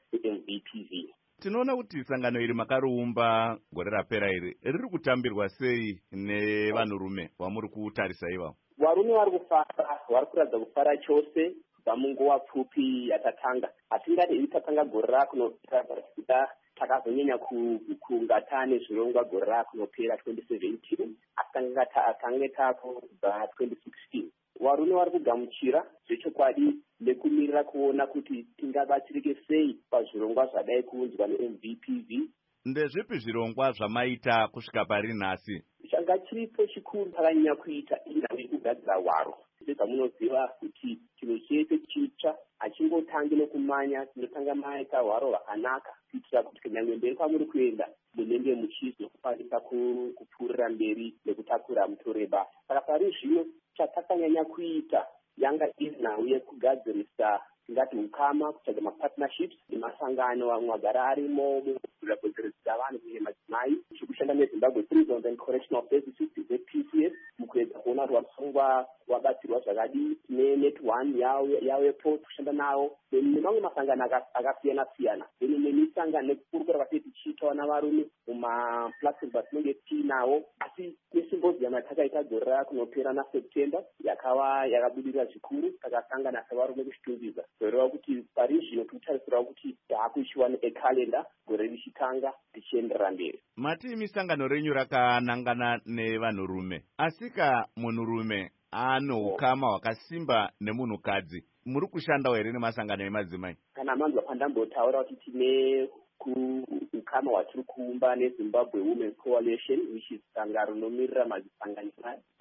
[SPEAKER 12] MVPV.
[SPEAKER 1] Tinoona kuti sangano iri makariumba gore rapera iri riri kutambirwa sei nevanhurume vamuri kutarisa ivavo?
[SPEAKER 12] Varume vari kufara, vari kuratidza kufara chose pamunguva pfupi yatatanga. Hatingati iri tatanga gore rakunopera kuda takazonyanya kunga tane zvirongwa gore rakunopera 2017, asi tange tapo kubva 2016. Varume vari kugamuchira zvechokwadi nekumirira kuona kuti tingabatsirike sei pazvirongwa zvadai kuunzwa neMVPV.
[SPEAKER 1] Ndezvipi zvirongwa zvamaita kusvika pari nhasi?
[SPEAKER 12] Changa chiripo chikuru takanyanya kuita inhau yekugadzira hwaro. Sezvamunoziva kuti chinhu chese chitsva hachingotangi nokumanya, tinotanga maita hwaro hwakanaka kuitira kuti kunyange mberi kwamuri kuenda munenge muchizokwanisa kupfuurira mberi nekutakura mutoro webasa. Saka pari zvino chatakanyanya kuita yanga iri nhau yekugadzirisa tingati ukama, kutsvaga mapartnerships nemasangano amwe agara arimo mukugadzirisa vanhu uye madzimai, chikushanda neZimbabwe Prisons and Correctional Services ZPCS mukuedza kuona kuti vasungwa vabatsirwa zvakadii, neNet1 yawepo kushanda nawo nemamwe masangano akasiyana-siyana. Nemisangano nekukurukura kwatei tichiitawo navarume mumaplatforms atinenge tiinawo, asi nesymposium yatakaita gore rakunopera naSeptember yakabudirira zvikuru, takasangana sevarume kuchitungidza. Zoreva kuti pari zvino tikutarisirawo kuti taakuishiwa nekalenda gore richitanga tichienderera mberi.
[SPEAKER 1] Mati misangano renyu rakanangana nevanhurume, asika munhurume ano ukama hwakasimba nemunhukadzi, muri kushandawo here nemasangano emadzimai?
[SPEAKER 12] Kana manzwa pandambotaura kuti tine ukama hwatiri kuumba neZimbabwe Women's Coalition, which is sangano rinomirira madzisangano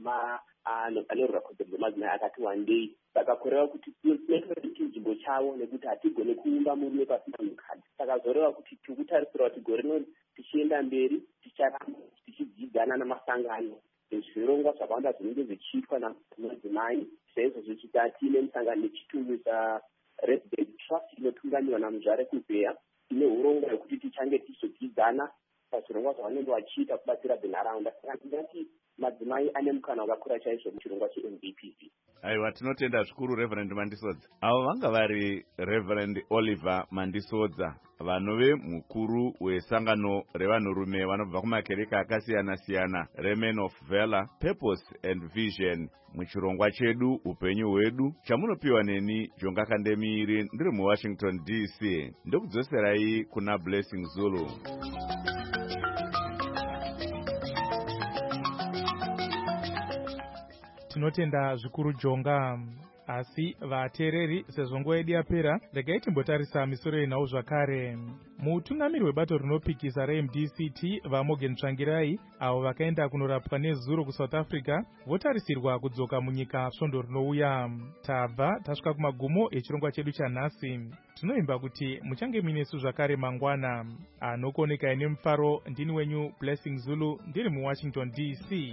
[SPEAKER 12] anorwira kodzero dzemadzimai, akati one day vakakorera kuti nzvimbo chavo nekuti hatigone kuumba murume pasina mukadzi. Saka zoreva kuti tikutarisira kuti gore rino tichienda mberi ticharamba tichidzidzana namasangano zvirongwa zvakawanda zvinenge zvichiitwa namadzimai. Saizvo zvichita tiine musangano nechitumidza Resident Trust inotungamiwa naMuzvare Kubheya, ine urongwa hwekuti tichange tichizodzidzana pazvirongwa zvavanenge vachiita kubatsira venharaunda. Saka ndingati madzimai ane mukana wakakura chaizvo muchirongwa cheMVPV.
[SPEAKER 1] Aiwa, tinotenda zvikuru Reverend Mandisodza. Avo vanga vari Reverend Oliver Mandisodza, vanove mukuru wesangano revanhurume vanobva kumakereke akasiyana-siyana reMen of Valor, Purpose and Vision muchirongwa chedu upenyu hwedu, chamunopiwa neni Jonga Kandemiri ndiri muWashington DC. Ndokudzoserai kuna Blessing Zulu.
[SPEAKER 3] Tinotenda zvikuru Jonga. Asi vateereri, sezvo nguva yedu yapera, regai timbotarisa misoro yenhau zvakare. Mutungamiri webato rinopikisa reMDCT vaMorgan Tsvangirai, avo vakaenda kunorapwa nezuro kuSouth Africa, votarisirwa kudzoka munyika svondo rinouya. Tabva tasvika kumagumo echirongwa chedu chanhasi. Tinoimba kuti muchange minesu zvakare mangwana. Anokuonekai nemufaro ndini wenyu Blessing Zulu ndiri muWashington DC.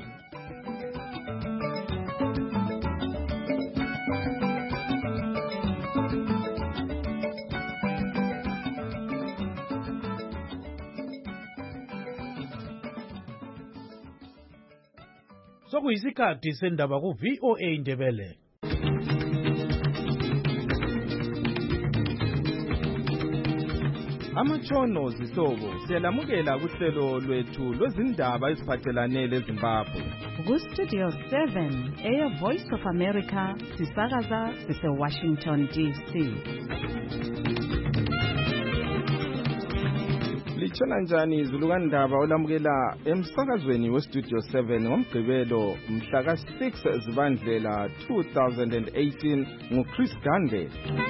[SPEAKER 13] sokuyisikhathi sendaba ku-VOA Indebele.
[SPEAKER 14] Amatshono zihlobo siyalamukela kuhlelo lwethu lwezindaba eziphathelane leZimbabwe.
[SPEAKER 15] Ku-Studio 7 eya-Voice of America sisakaza sise-Washington DC.
[SPEAKER 14] Litshona njani izulukandaba olamukela emsakazweni we-Studio 7 ngomgqibelo mhla ka-6 Zibandlela 2018 nguChris Gande.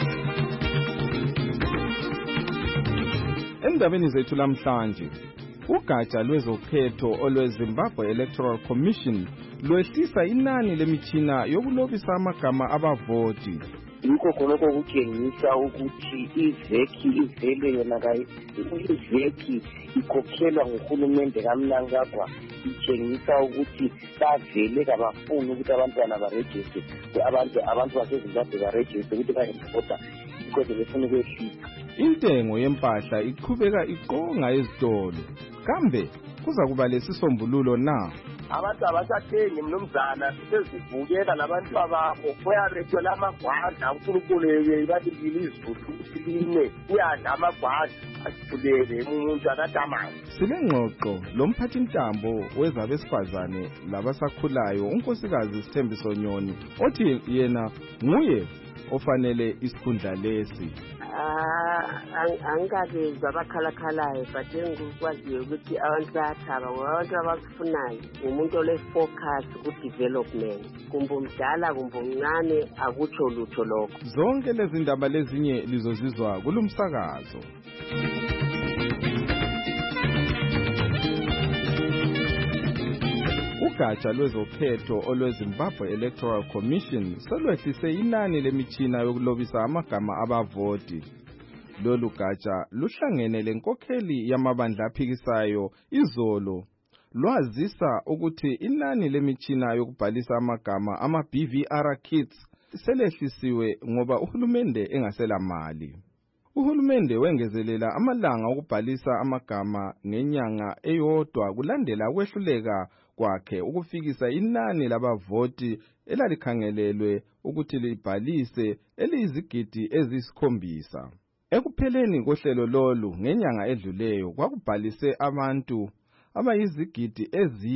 [SPEAKER 14] Endabeni zethu lamhlanje, ugatsha lwezokhetho olweZimbabwe Electoral Commission lwehlisa inani lemitshina yokulobisa amagama abavoti.
[SPEAKER 16] Yikho khonokho kutshengisa ukuthi iveki ivele yona iveki ikhokhelwa nguhulumende kaMnangagwa, itshengisa ukuthi bavele kabafuni ukuthi abantwana barejiste, abantu baseZimbabwe barejiste ukuthi bayevota, yikho befuna ukwehlisa.
[SPEAKER 14] Intengo yempahla iqhubeka iqonga ezitolo. Kambe kuza kuba lesisombululo na?
[SPEAKER 16] Abantu abasathengi mnumzana, sezivukela nabantu ababo kuyaretshelwa amagwada uNkulunkulu ibalibili izulu siline kuyadla amagwada asithulele umuntu akadamanzi.
[SPEAKER 14] Silengxoxo lomphathintambo wezabesifazane labasakhulayo unkosikazi Sithembiso Nyoni othi yena nguye ofanele isikhundla lesi.
[SPEAKER 17] Angikabezwa abakhalakalayo but engikwaziyo ukuthi abantu bayathaba abantu abakufunayo umuntu ole-focus ku-development, kumbe umdala kumbe umncane akutsho lutho lokho.
[SPEAKER 14] Zonke lezi ndaba lezinye lizozizwa kulumsakazo. Ugatsha lwezokhetho olweZimbabwe Electoral Commission selwehlise inani lemitshina yokulobisa amagama abavoti. Lolu gatsha luhlangene lenkokheli yamabandla aphikisayo izolo lwazisa ukuthi inani lemitshina yokubhalisa amagama ama-BVR kits selehlisiwe ngoba uhulumende engasela mali. Uhulumende wengezelela amalanga okubhalisa amagama ngenyanga eyodwa kulandela ukwehluleka kwakhe ukufikisa inani labavoti elalikhangelelwe ukuthi libhalise eliyizigidi eziyisi-7. Ekupheleni kohlelo lolu ngenyanga edluleyo kwakubhalise abantu abayizigidi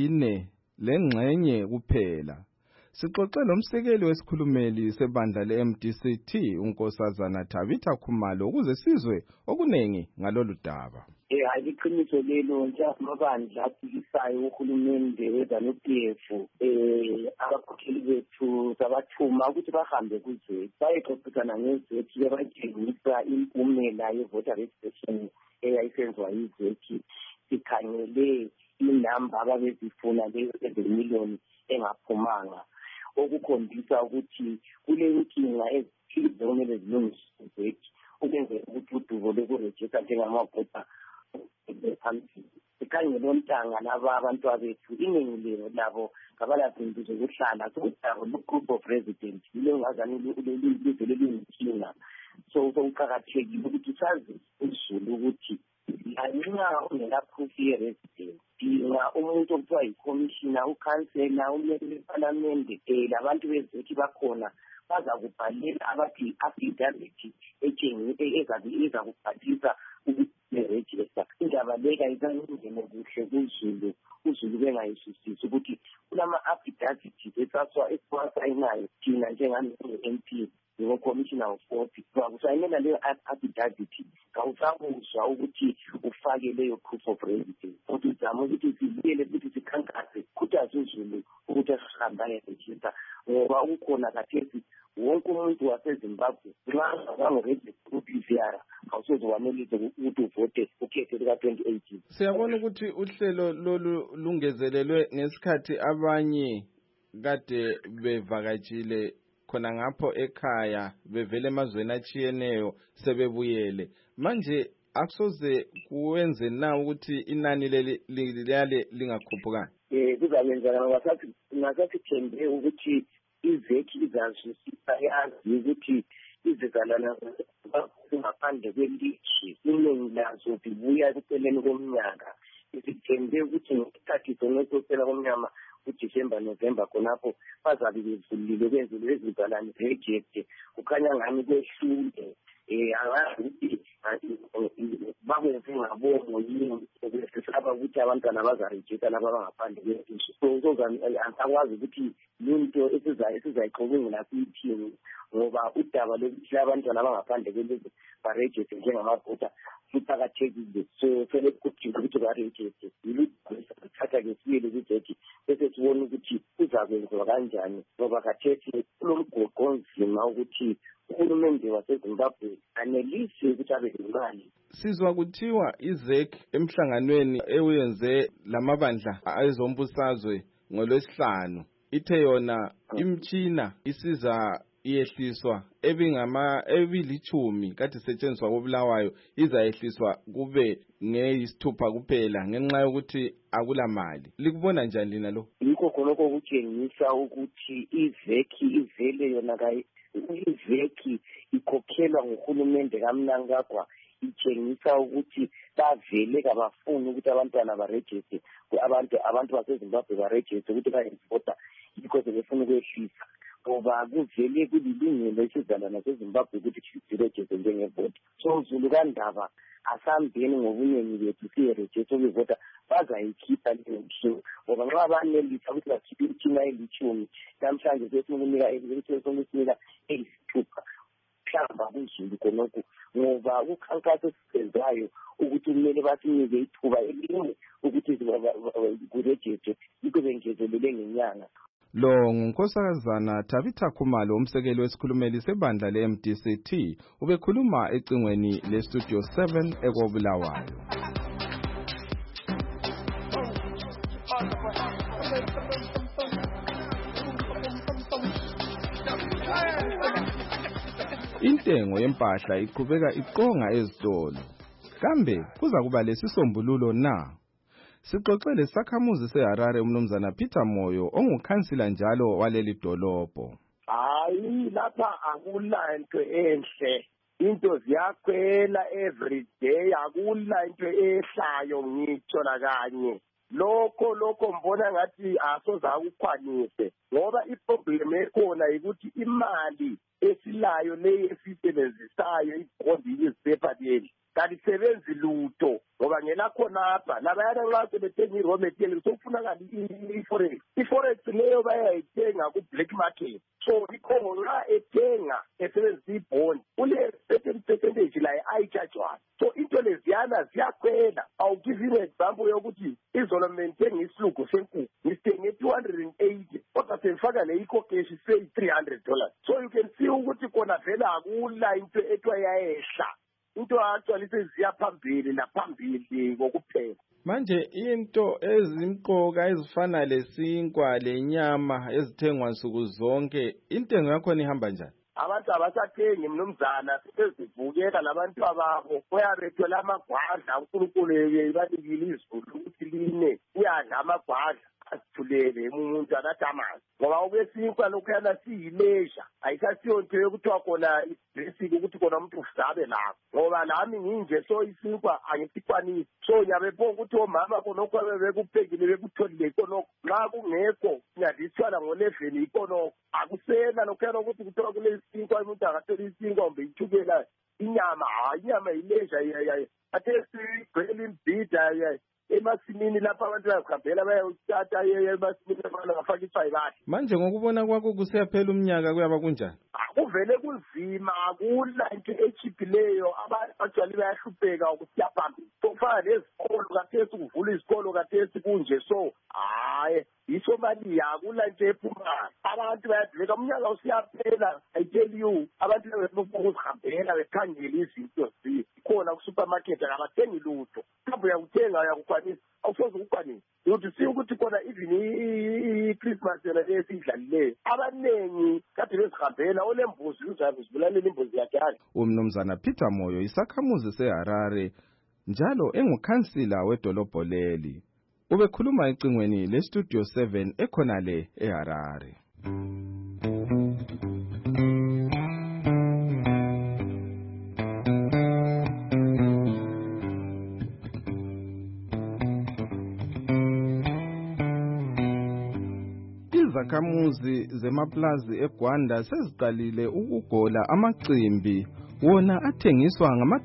[SPEAKER 14] 4.5 kuphela. Sixoxe lomsekeli wesikhulumeli sebandla le-MDCT unkosazana Tabitha Khumalo ukuze sizwe okunengi ngalolu daba.
[SPEAKER 16] Iqiniso lelo njengamabandla aphikisayo uhulumende wezanu-PF abakhokheli bethu sabathuma ukuthi bahambe kuzethu bayexoxisana nezethu bebatshengisa impumela ye-voter registration eyayisenziwa yizethu. Sikhangele inamba ababezifuna leyo 7 million engaphumanga, okukhombisa ukuthi kulenkinga ezithize okumele zilungiswe zethu ukwenzela ukuthi udubo lokurejista njengamavota phambili. Sikhangele ontanga laba abantu abethu iningi labo ngabalazinto zokuhlala sokudabo lu-group of residents yile ngazani lizele liyinkinga. So kuqakathekile ukuthi sazi uzulu ukuthi lanxa ungela-proof ye-resident dinga umuntu okuthiwa yi-commissioner, ukhansela, umleli wephalamende labantu bezethu bakhona bazakubhalela abathi i-affidavit ezakubhalisa ukuthi ne-register. Indaba leka isangene kuhle kuzulu, uzulu bengayisisisi ukuthi kulama-affidavit esiwasayinayo thina njengame-MP ngo-commissioner of 40 wakusayinela leyo affidavit kawusabuzwa ukuthi ufake leyo proof of residence. Ukuthi uzama ukuthi sibuyele ukuthi sikhankase khuthaze uzulu ukuthi asihambe ayerejista ngoba ukhona kathesi wonke umuntu waseZimbabwe nxa angorejista ku-BVR awusoze wanelise ukuthi uvote ukhetho luka-2018.
[SPEAKER 14] Siyabona ukuthi uhlelo lolu lungezelelwe ngesikhathi abanye kade bevakatshile khona ngapho ekhaya bevele emazweni atshiyeneyo sebebuyele. Manje akusoze kuwenze na ukuthi inani leli lingakhuphukanga?
[SPEAKER 16] Kuzakwenza ngoba ngasasithembe ukuthi iveki izazwisisa yazi ukuthi izizalwana ngaphandle kwelithi iningi lazo zibuya ekuceleni komnyaka. Sithembe ukuthi ngesikhathi sokuphela komnyama ukuthi September November khonapho bazabe bevulile kwenzele izizalwane reject kukhanya ngani kwehlule angazi ukuthi bakwenze ngabomo yini ukwesaba ukuthi abantwana bazarejecta laba abangaphandle kwezizwe so angakwazi ukuthi into esizayixobungula kuyithini ngoba udaba lokuthi abantwana abangaphandle kwelizwe barejecte njengamavota luqakathekile so fanele kudinga ukuthi barejecte yiluthatha ngesibili ukuthi bese sibone ukuthi kuzakwenziwa kanjani ngoba khathesi kulomgoqo onzima ukuthi uhulumende waseZimbabwe anelisi ukuthi abe nemali.
[SPEAKER 14] Sizwa kuthiwa iZEC emhlanganweni ewenze lamabandla ezombusazwe ngolwesihlanu ithe yona imtshina isiza iyehliswa ebilithumi kade setshenziswa koBulawayo izayehliswa kube nge6 kuphela ngenxa yokuthi akula mali. Likubona njani lina lo?
[SPEAKER 16] Yikho khonoko kutshengisa ukuthi iZEC ivele yona iZEC ikhokhelwa nguhulumende kaMnangagwa itshengisa ukuthi bavele kabafuni ukuthi abantwana barejiste abantu baseZimbabwe barejiste ukuthi bayivota yikho sebefuna ukwehlisa ngoba kuvele kulilungelo isizalwane seZimbabwe ukuthi sirejiste njengevota so Zulu kaNdaba asambeni ngobuningi bethu siyerejiste ukuvota bazayikhipha leyo mshini ngoba nxa banelisa ukuthi bakhiphe imtshina elithumi namhlanje sesinika elithumi eyisithupha mhlamba kunzulu khonokho ngoba ukhankaso esisenzayo ukuthi kumele basinike ithuba elinye ukuthi kurejiste yikho bengezelele ngenyanga.
[SPEAKER 14] Lo ngunkosazana Tabitha Khumalo umsekeli wesikhulumeli sebandla leMDCT ubekhuluma ecingweni leStudio 7 eKobulawayo. Intengo yempahla iqhubeka iqonga ezitolo. Kambe kuza kuba lesisombululo na? Sixoxele sakhamuzi seHarare umnumzana Peter Moyo ongukhansila njalo waleli dolobho.
[SPEAKER 18] Hayi lapha akula into enhle. Into ziyakhwela every day akula into ehlayo ngitsho nakanye. Lokho mbona ngathi asoza ukukhwanise ngoba iproblem ekhona ukuthi imali esilayo leyi esisebenzisayo ibondile iziphepha leli kalisebenzi lutho ngoba ngelakhonapha labayana nxa sebethenga i-raw material sokufunakala i-forex leyo bayayithenga ku-black market so ikho nxa ethenga esebenzisa ibhondi ule-certain percentage layo ayitshajwayo so into leziyana ziyakhwela awugive in example yokuthi izolo menthenga isilugo senkukhu ngisithenge $280 kodwa sengifaka le-ikokeshi seyi-$300 so you can see ukuthi kona vele akula into ethiwa yayehla into actually seziya phambili naphambili ngokuphela.
[SPEAKER 14] Manje into ezimqoka ezifana lesinkwa lenyama ezithengwa nsuku zonke intengo yakhona ihamba njani?
[SPEAKER 18] Abantu abasathengi mnumzana sezivukela labantu ababo uyabethola amagwadla uNkulunkulu banikile izulu ukuthi line uyadla amagwadla asithulele umuntu akathi amanzi ngoba okwesinkwa lokhuyana siyilesha ayisasiyo nto yokuthiwa khona basic ukuthi khona umuntu uzabe lapho ngoba nami nginje so isinkwa angisikwanisi so nyabephonga ukuthi omama khonokho bekuphekile bekutholile khonokho nxa kungekho nyadiswana ngo11 ikhonokho akusena lokhuyana ukuthi kuthiwa kule isinkwa umuntu akatholi isinkwa kumbe ithukela inyama ilesha athe sigcwele imbhida emasimini lapha abantu bayahambela bayawuthatha emasimini abantu bafaka ipayibali.
[SPEAKER 14] Manje ngokubona kwakho kusiyaphela umnyaka kuyaba kunjani?
[SPEAKER 18] Kuvele kunzima akula into echiphileyo abantu actually bayahlupheka ukuthi yaphambili sokufana nezikolo kathesi kuvula izikolo kathesi kunje so hayi isomali akula into ephumayo abantu bayadleka umnyaka usiyaphela I tell you abantu bezihambela bekhangela izinto zikhona ku-supermarket akabathengi lutho mhlawumbe uyakuthenga uyakukwanisa awusoze ukukwanisa ukuthi ukuthi khona even i-Christmas yona esiyidlalileyo abaningi kade bezihambela olembuzi uzabuzibulalela imbuzi yakhe.
[SPEAKER 14] Umnumzana Peter Moyo isakhamuzi seHarare njalo engukhansila wedolobho leli ubekhuluma ecingweni leStudio 7 ekhonale eHarare. izakhamuzi zemaplazi eGwanda seziqalile ukugola amacimbi wona athengiswa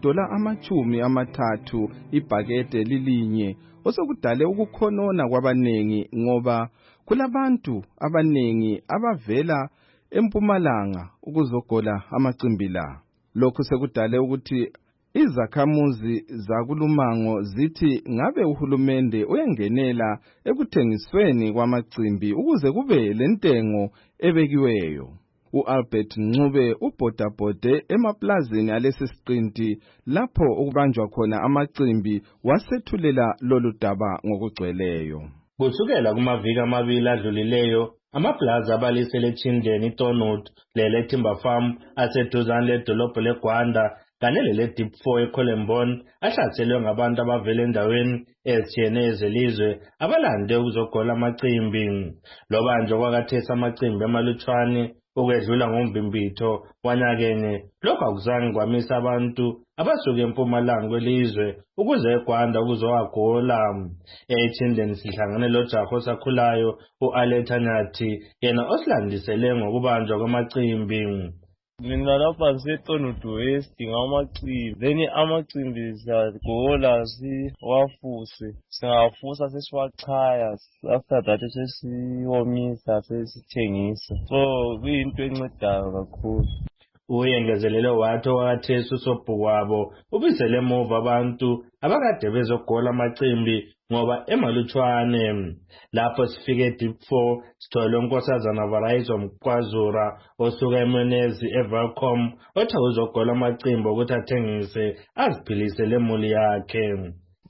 [SPEAKER 14] $30 ibhakede lilinye osekudale ukukhonona kwabanengi ngoba kulabantu abanengi abavela eMpumalanga ukuzogola amacimbi la. Lokhu sekudale ukuthi izakhamuzi zakulumango zithi ngabe uhulumende uyangenela ekuthengisweni kwamacimbi ukuze kube lentengo ebekiweyo. U-Albert Ncube ubhodabhode emaplazini alesi siqinti lapho okubanjwa khona amacimbi wasethulela lolu daba ngokugcweleyo.
[SPEAKER 19] Kusukela kumaviki amabili adlulileyo, amaplaza abalisele Chindeni, Tonut, lele Timber Farm aseduzane ledolobho leGwanda kanye lele Deep 4 eColembon ahlaselwe ngabantu abavela endaweni ezitshiyeneyo zelizwe abalande ukuzogola amacimbi. Lobanjwa kwakathesi amacimbi amalutshwane ukwedlula ngombimbitho wanyakenye. Lokhu akuzange kwamisa abantu abasuka eMpumalanga kwelizwe ukuze eGwanda ukuzowagola. Echindeni sihlangane lojaha osakhulayo u-Aletha Nyathi, yena osilandisele ngokubanjwa kwamacimbi.
[SPEAKER 20] Mina lapha ngiseTonut West ngamacimbi, then amacimbi siyagola siwafuse, singawafusa sesiwachaya, after that sesiwomisa sesithengisa, so kuyinto encedayo kakhulu.
[SPEAKER 19] Uyengezelele wathi wakhathesi usobhuku wabo ubizele emuva abantu abakade bezogola amacimbi ngoba emalutshwane. Lapho sifike Deep 4 sithole unkosazana Varaizo Mkwazura osuka eMwenezi eVelcom othi uzogola amacimbi ukuthi athengise aziphilise lemuli yakhe.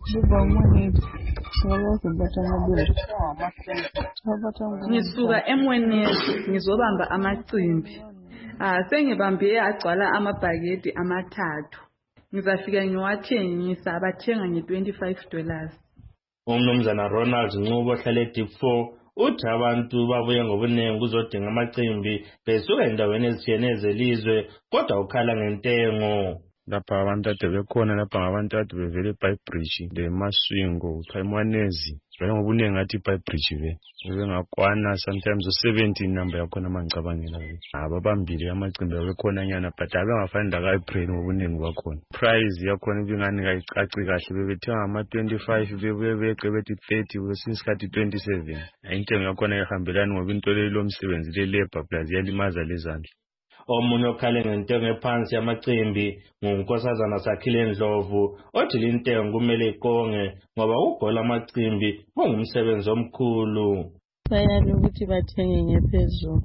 [SPEAKER 21] Ngisuka eMwenezi ngizobamba amacimbi. Sengibambe agcwala amabhakedi 3. Ngizafika ngiwathengisa abathenga $25.
[SPEAKER 19] Umnumzana Ronald Ncube ohlala eDeep 4 uthi abantu babuye ngobunengi kuzodinga amacimbi besuka endaweni ezitshiyeneyo zelizwe kodwa ukhala ngentengo.
[SPEAKER 22] Lapha abantu ade bekhona lapha ngabantu ade bevele eBhayibridge leMaswingo eMwanezi vele ngobunengi ngathi iBhayibridge bengakwana sometimes 17 number yakhona mangicabangela ababambile amacimbi abekhona nyana but abengafani ndaka-April ngobunengi bakhona. Price yakhona ibingani kayicaci kahle bebethenga ama-25 bebuye beqe bethi 30 kwesinye isikhathi 27. Intengo yakhona ihambelani ngoba into lelo msebenzi le-labor plus yalimaza lezandla.
[SPEAKER 19] Omunye okhale ngentengo ephansi yamacimbi ngunkosazana Sakhile Ndlovu othi lintengo kumele ikonge ngoba ukugola amacimbi kungumsebenzi omkhulu.
[SPEAKER 23] Bayalo ukuthi bathenge ngephezulu,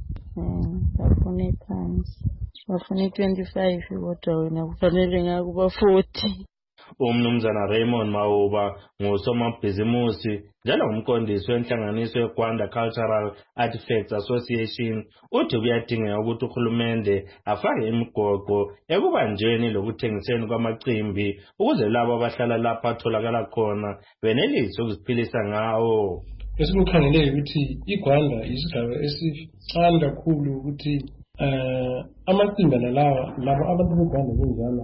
[SPEAKER 23] bafuna iphansi, bafuna 25 kodwa wena kufanele ngakuba 40.
[SPEAKER 19] Umnumzana Raymond Mauba ngusomabhizimusi njalo ngumqondisi wenhlanganiso yeGwanda Cultural Artifacts Association uthi kuyadingeka ukuthi uhulumende afake imigoqo ekubanjweni lokuthengiseni kwamacimbi ukuze labo abahlala lapha atholakala khona benelise ukuziphilisa ngawo.
[SPEAKER 24] Esikukhangele ukuthi iGwanda isigaba esincane kakhulu ukuthi amacimbi lawa labo abantu beGwanda benjalo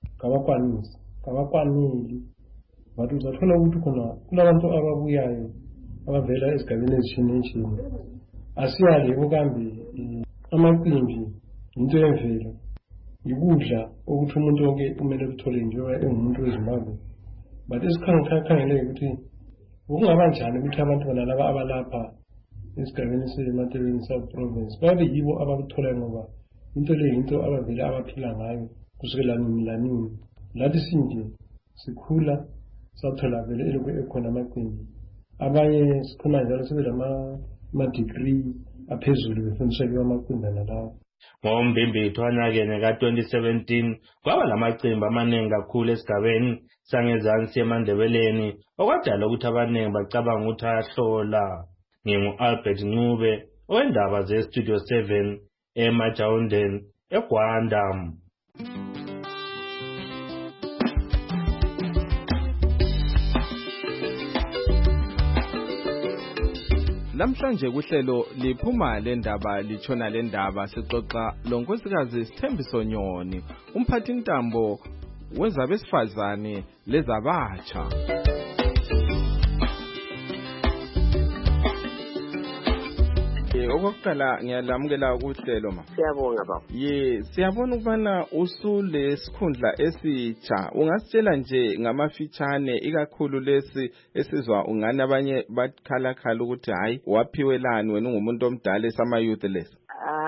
[SPEAKER 24] kabakwaneli but uzathola ukuthi kunabantu ababuyayo abavela ezigabeni ezitshiyeneyo. Asiyaleko kambe amacimbi into yemvelo ikudla ukuthi umuntu wonke kumele kuthole njengoba engumuntu weZimbabwe, but esikhangeleke ukuthi ukungaba njani ukuthi abantu bona laba abalapha esigabeni seMatebeni South Province babe yibo abakutholayo ngoba into le into abavele abaphila ngayo kusukela nini lanini. Lathi sinje sikhula sathola vele elokhu ekhona amacimbi, abanye sikhona njalo sebelama-degree aphezulu befundiswa kiwo amacimbi nalawo.
[SPEAKER 19] Ngombimbitho wanyakenye ka-2017 kwaba lamacimbi amaningi kakhulu esigabeni sangezansi eMandebeleni okwadala ukuthi abaningi bacabanga ukuthi ayahlola. Ngingu-Albert Ncube owendaba ze-Studio 7 eMajawundeni eGwanda.
[SPEAKER 14] Lamhlanje kuhlelo liphuma lendaba litshona lendaba sixoxa lonkosikazi Sithembiso Nyoni, umphathi ntambo wezabesifazane lezabatsha. Okokuqala ngiyalamukela ukuhlelo ma.
[SPEAKER 17] Siyabonga baba.
[SPEAKER 14] Siyabona ukubana usule sikhundla esitsha. Ungasitshela nje ngamafitshane ikakhulu lesi esizwa ungani abanye bakhala ukuthi hayi waphiwelani wena ungumuntu omdala esama youth lesi.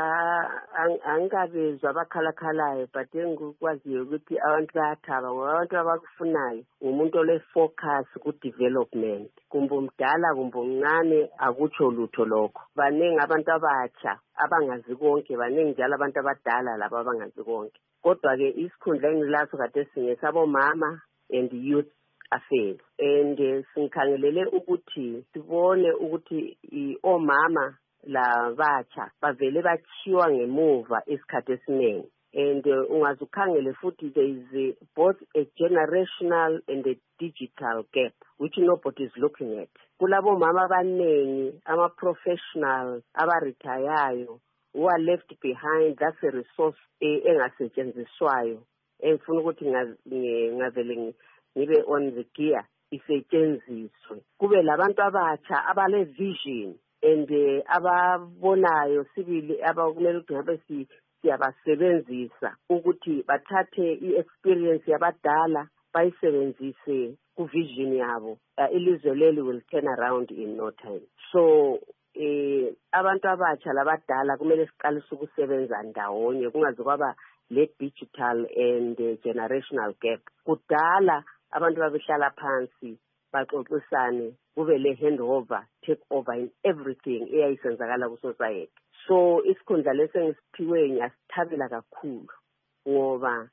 [SPEAKER 17] Angikabezwa abakhalakhalayo but engikwaziyo ukuthi abantu bayathaba abantu abakufunayo umuntu ole-focus ku-development kumbe umdala kumbe umncane akutsho lutho lokho. Baningi abantu abatsha abangazi konke, baningi njalo abantu abadala laba abangazi konke. Kodwa-ke isikhundla engilaso kade singesabomama and youth affairs and singikhangelele ukuthi sibone ukuthi omama la batsha bavele bachiwa ngemuva isikhathi esiningi and ungazukhangele futhi there is both a generational and a digital gap which nobody is looking at. Kulabo mama abaningi ama-professional abaritayayo who are left behind, that's a resource engasetshenziswayo engifuna ukuthi ngavele ngibe on the gear isetshenziswe. Kube labantu abatsha abale vision and ababonayo sibili abakumele ukuthi ngabe siyabasebenzisa ukuthi bathathe i-experience yabadala bayisebenzise ku-vision yabo. Ilizwe leli will turn around in no time. So abantu abatsha labadala kumele siqalise ukusebenza ndawonye kungaze kwaba le digital and generational gap. Kudala abantu babehlala phansi baxoxisane kube le handover take over in everything eyayisenzakala ku-society. So isikhundla lesengisiphiwe ngiyasithabela kakhulu ngoba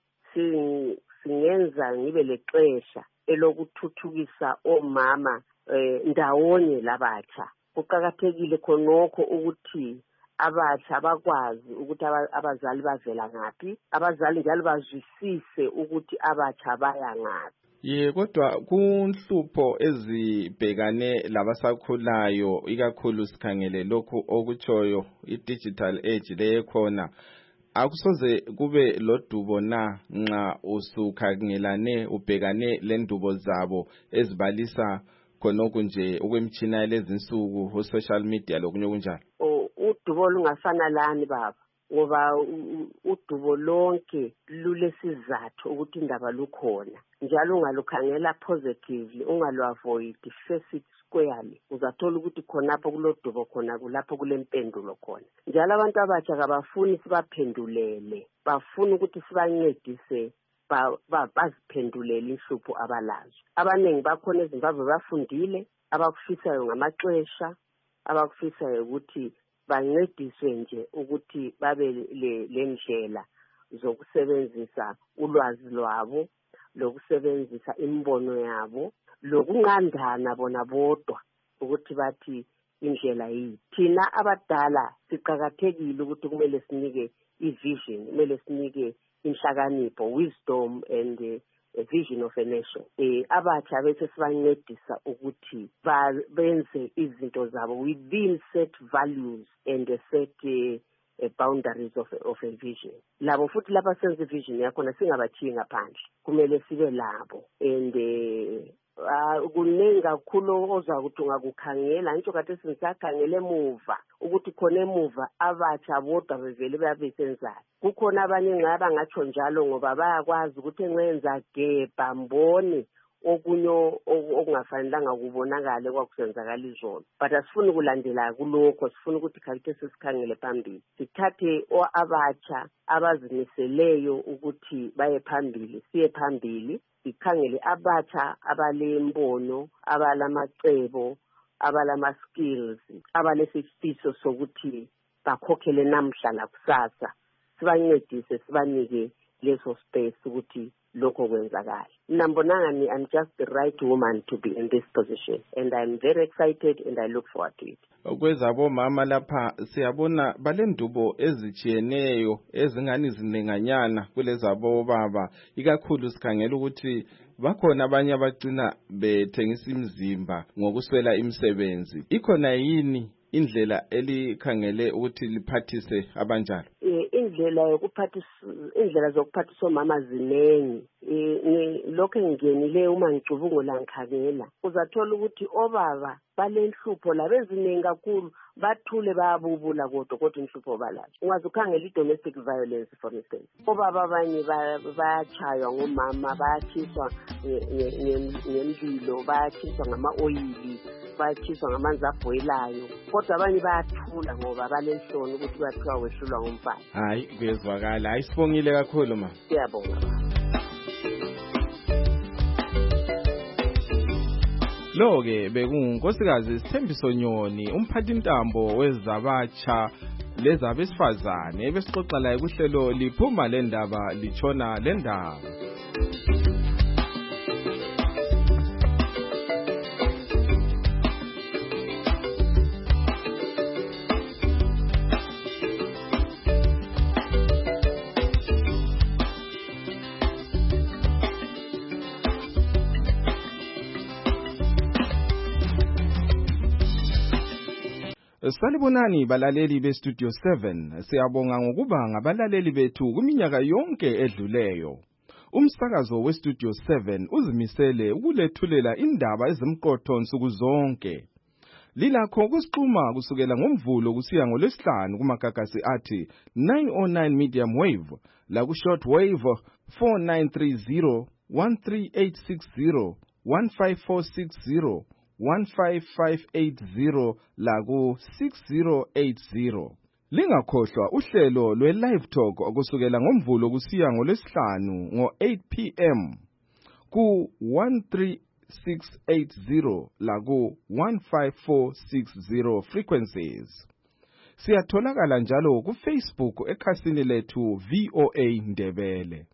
[SPEAKER 17] singenza ngibe lexesha elokuthuthukisa omama ndawonye labatsha. Kuqakathekile khonokho ukuthi abatsha bakwazi ukuthi abazali bavela ngaphi, abazali njalo bazwisise ukuthi abatsha baya ngaphi.
[SPEAKER 14] Kodwa kunhlupho ezibhekane labasakhulayo ikakhulu sikhangele lokhu okutshoyo i-digital age lekhona akusoze kube lodubo na nxa usukhangelane ubhekane lendubo zabo ezibalisa khonokho nje okwemtshina yalezinsuku social media lokunye kunjalo.
[SPEAKER 17] Udubo lungafana lani baba ngoba udubo lonke lulesizathu ukuthi indaba lukhona njalo ungalukhangela positively ungalu-avoid face it squarely uzathola ukuthi khonapho kulodubo khona kulapho kulempendulo khona. Njalo abantu abatsha kabafuni sibaphendulele, bafuna ukuthi sibancedise baziphendulele inhlupho abalazo. Abaningi bakhona eZimbabwe bafundile abakufisayo ngamaxesha abakufisayo ukuthi bancediswe nje ukuthi babe le ndlela zokusebenzisa ulwazi lwabo lokusebenzisa imbono yabo lokunqandana bona bodwa ukuthi bathi indlela yini. Thina abadala siqhakathekile ukuthi kumele sinike i-vision, kumele sinike inhlakanipho, wisdom and a vision of a nation. Abatsha bethu sibancedisa ukuthi benze izinto zabo within set values and set boundaries of a vision. Labo futhi lapha senze vision yakhona singabachiyi ngaphandle, kumele sibe labo and kuningi kakhulu ozwa ukuthi ungakukhangela ngisho kade singisakhangele emuva ukuthi khona emuva abatsha bodwa bevele babesenzayo. Kukhona abanye ngaba ngatsho njalo ngoba bayakwazi ukuthi engenza gebha mbone okunye okungafanelanga kubonakale kwakusenzakala izolo. But asifuni kulandela kulokho, sifuna ukuthi khalite sisikhangele phambili. Sithathe abatsha abazimiseleyo ukuthi baye phambili, siye phambili. Sikhangele abatsha abalembono, abalamacebo, abalama-skills, abalesifiso sokuthi bakhokhele namhla lakusasa. Sibancedise, sibanike leso space ukuthi lokho kwenzakala. Nambonanga I'm just the right woman to be in this position and I'm very excited and I look forward to it.
[SPEAKER 14] Kwezabo mama lapha siyabona balendubo ezijiyeneyo ezingani zinenganyana kulezabo baba ikakhulu sikhangela ukuthi bakhona abanye abagcina bethengisa imizimba ngokuswela imisebenzi. Ikhona yini indlela elikhangele ukuthi liphathise abanjalo?
[SPEAKER 17] Indlela zokuphathisa omama zinengi lokho engingenile uma ngicubungula ngikhangela uzathola ukuthi obaba balenhlupho labeziningi kakhulu bathule bayabubula kodwa inhlupho balazo. Ungaze ukhangela i-domestic violence for instance. Obaba abanye bayachaywa ngomama, bayathiswa ngemlilo, bayathiswa ngama-oyili, bayathiswa ngamanzi abhoyilayo, kodwa abanye bayathula ngoba balenhloni ukuthi kuyathiwa wehlulwa ngumfazi.
[SPEAKER 14] Hayi kuyezwakala. Hayi sibongile kakhulu ma.
[SPEAKER 17] Siyabonga.
[SPEAKER 14] Lo-ke bekungunkosikazi Sithembiso Nyoni, umphathintambo wezabatsha lezabesifazane ebesixoxa laye kuhlelo liphuma le ndaba litshona le ndaba. Salibonani balaleli beStudio 7, siyabonga ngokuba ngabalaleli bethu kuminyaka yonke edluleyo. Umsakazo weStudio 7 uzimisele ukulethulela indaba ezimqotho nsuku zonke. Lilakho kusixhuma kusukela ngoMvulo kusiya ngoLwesihlanu kumagagasi athi 909 medium wave la ku short wave 4930 13860 15460 15580 laku 6080. Lingakhohlwa uhlelo lwe-Live Talk okusukela ngoMvulo kusiya ngoLwesihlanu ngo-8 p.m. ku 13680 laku 15460 frequencies. Siyatholakala njalo ku Facebook ekhasini lethu VOA Ndebele.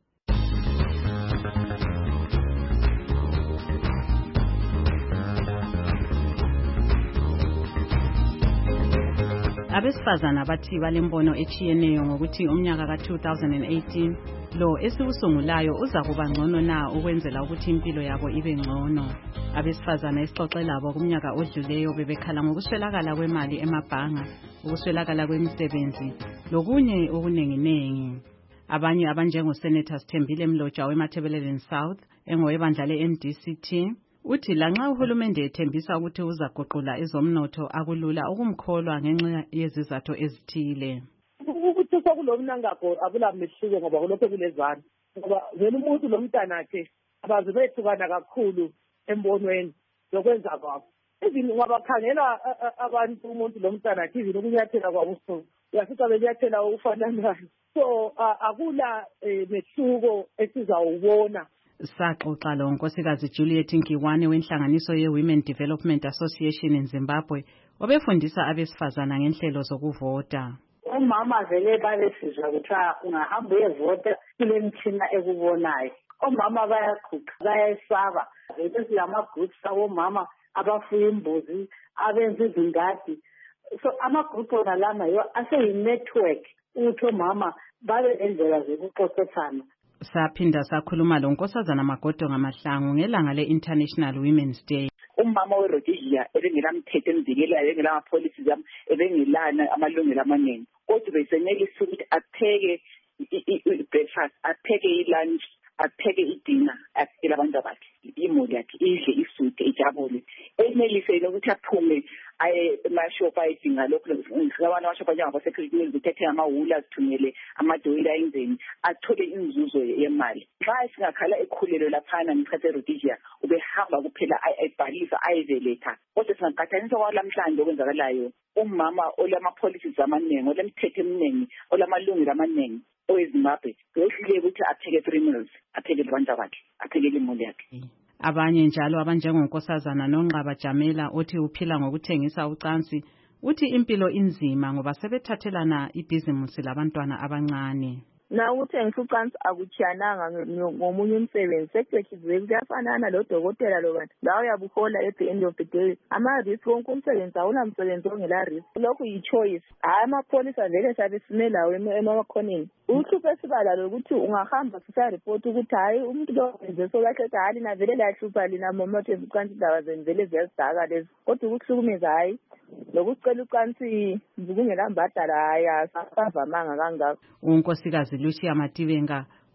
[SPEAKER 15] Abesifazana bathi balembono echiyeneyo ngokuthi umnyaka ka-2018 lo esiwusungulayo uza kuba ngcono na ukwenzela ukuthi impilo yabo ibe ngcono. Abesifazana esixoxe labo kumnyaka odluleyo bebekhala ngokuswelakala kwemali emabhanga, ukuswelakala kwemisebenzi lokunye okunenginengi. Abanye abanjengoSenator Sithembile Mlotshwa weMatabeleland South engowebandla le-MDCT uthi lanxa uhulumende ethembisa ukuthi uzaguqula ezomnotho akulula ukumkholwa ngenxa yezizathu ezithile.
[SPEAKER 2] Ukuthi sokulomnangako akulamehluko ngoba kulokho kulezana. Ngoba vele umuntu lomntanakhe abaze bethukana kakhulu embonweni lokwenza kwabo. Izini ngabakhangela abantu umuntu lomntanakhe izini ukunyathela kwabo usuku. Uyafika benyathela ukufananayo. So akula mehluko esizawubona.
[SPEAKER 15] Saxoxa lo nkosikazi Juliet Nkiwane wenhlanganiso ye-Women Development Association in Zimbabwe obefundisa abesifazana ngenhlelo zokuvota.
[SPEAKER 4] Omama vele balesizwa kuthiwa ungahamba uyevota kule mthina ekubonayo. Omama bayaqhuqa, bayayisaba. Bese lama-groups abomama abafuya imbuzi, abenza izingadi. So ama-group ona lama yo aseyi-network ukuthi omama babe endlela zokuxoxisana.
[SPEAKER 15] Saphinda sakhuluma lo nkosazana Magodo Ngamahlangu ngelanga le-International Women's Day.
[SPEAKER 7] Umama weRhodesia ebengelamthetho emvikelayo, ebengelama-policies ebengelana amalungelo amaningi. Kodwa besenelisa ukuthi apheke i-breakfast, apheke i-lunch, apheke i-dinner, aphekele abantu bakhe, imuli yakhe, idle isuke, ijabule. Enelise nokuthi aphume aye emashop ayidinga lokho ngabana amashop njengabasecurity ukuthi ethe amawula azithungele amadoyili ayenzeni athole inzuzo yemali. Xa singakhala ekhulelo laphana ngichathe eRhodesia ubehamba kuphela ayibhalisa ayiveletha. Kodwa singaqhathanisa kwalamhlanje okwenzakalayo, umama olama-policies amaningi, olemthetho eminingi, olamalungelo amaningi oweZimbabwe uyehluleke ukuthi apheke 3 meals, aphekele abantu bakhe, aphekele imuli yakhe.
[SPEAKER 15] Abanye njalo abanjengonkosazana Nonqaba Jamela othi uphila ngokuthengisa ucansi uthi impilo inzima ngoba sebethathelana ibhizimusi labantwana abancane.
[SPEAKER 8] Na ukuthengisa ucansi akuchiyananga ngomunye umsebenzi sekutshizwe kuyafanana lo dokotela lo bantu la uyabuhola at the end of the day ama-risk wonke umsebenzi awunamsebenzi ongela risk. Lokhu yi-choice. Hayi amapholisa vele sabe simelawo emakhoneni. Uhlupho esibala lokuthi ungahamba sisaripoti ukuthi hayi umuntu lo wenze sokahletha hayi lina vele lahlupha lina momothemba ucansi indaba zenu vele ziyazidaka lezo. Kodwa ukuhlukumeza hayi lokucela ucansi kungelambadala hayi asavamanga kangako.
[SPEAKER 15] Unkosikazi Lucia Mativenga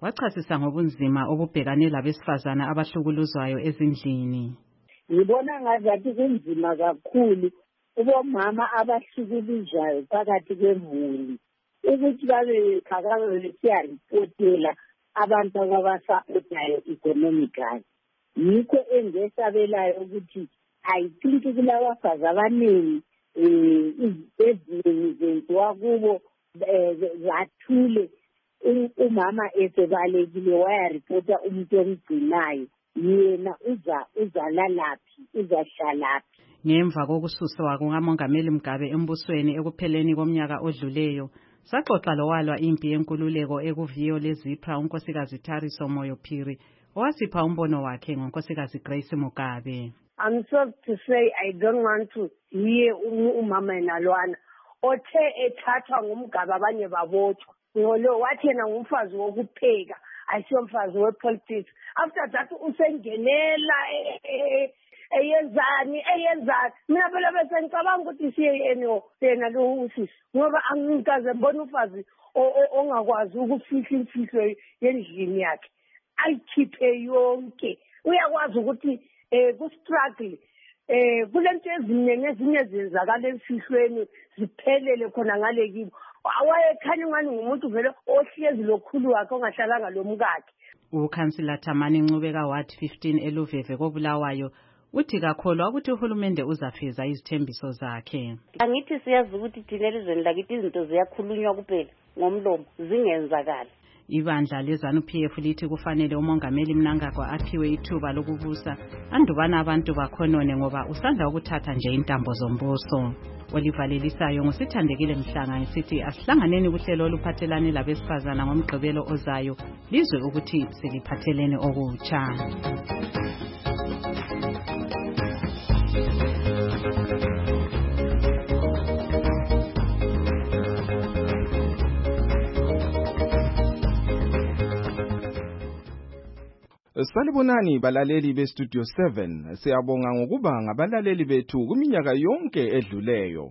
[SPEAKER 15] wachasisa ngobunzima obubhekane labesifazana abahlukuluzwayo ezindlini.
[SPEAKER 4] Ngibona ngathi kunzima kakhulu ubomama abahlukuluzwayo phakathi kwemuli ukuthi babe khakaka besiyaripotela abantu ababasapotayo economically. Yikho engesabelayo ukuthi I think kulabafazi abaningi ezinye zenziwa kubo zathule umama esebalekile wayaripota umuntu omgcinayo yena uzalalaphi uzahlalaphi.
[SPEAKER 15] Ngemva kokususwa kukaMongameli Mugabe embusweni ekupheleni komnyaka odluleyo, saxoxa lowalwa impi yenkululeko ekuviyo leZipra unkosikazi Thariso Moyo Phiri owasipha umbono wakhe ngonkosikazi Grace Mugabe.
[SPEAKER 5] I'm sorry to say I don't want to hear umama enalwana othe ethathwa ngumgaba abanye babotshwa ngolo wathi yena ngumfazi wokupheka ayisomfazi wepolitics. After that usengenela eyenzani mina phela bese ngicabanga ukuthi siyeno yena lo usisi ngoba angikaze mbona ufazi ongakwazi ukufihla imfihlo yendlini yakhe ayikhiphe yonke. Uyakwazi ukuthi ku-struggle kulento eziningi ezinye zenzakala emfihlweni ziphelele khona ngale kibo. Awayekhanya ngani ngumuntu vele ohlezi lokhulu wakhe ongahlalanga lo mkakhe.
[SPEAKER 15] Ukhansila Thamani Ncubeka Ward 15 eLuveve koBulawayo uthi kakholwa ukuthi uhulumende uzafeza izithembiso zakhe.
[SPEAKER 6] Angithi siyazi ukuthi thina elizweni lakithi izinto ziyakhulunywa kuphela ngomlomo zingenzakala.
[SPEAKER 15] Ibandla leZANU-PF lithi kufanele uMongameli Mnangagwa aphiwe ithuba lokubusa andubana abantu bakhonone ngoba usanda ukuthatha nje intambo zombuso. Olivalelisayo ngusithandekile Mhlanga ngisithi asihlanganeni kuhlelo oluphathelane labesifazana ngomgqibelo ozayo lizwe ukuthi seliphathelene okutsha.
[SPEAKER 14] Salibonani balaleli beStudio 7, siyabonga ngokuba ngabalaleli bethu kuminyaka yonke edluleyo.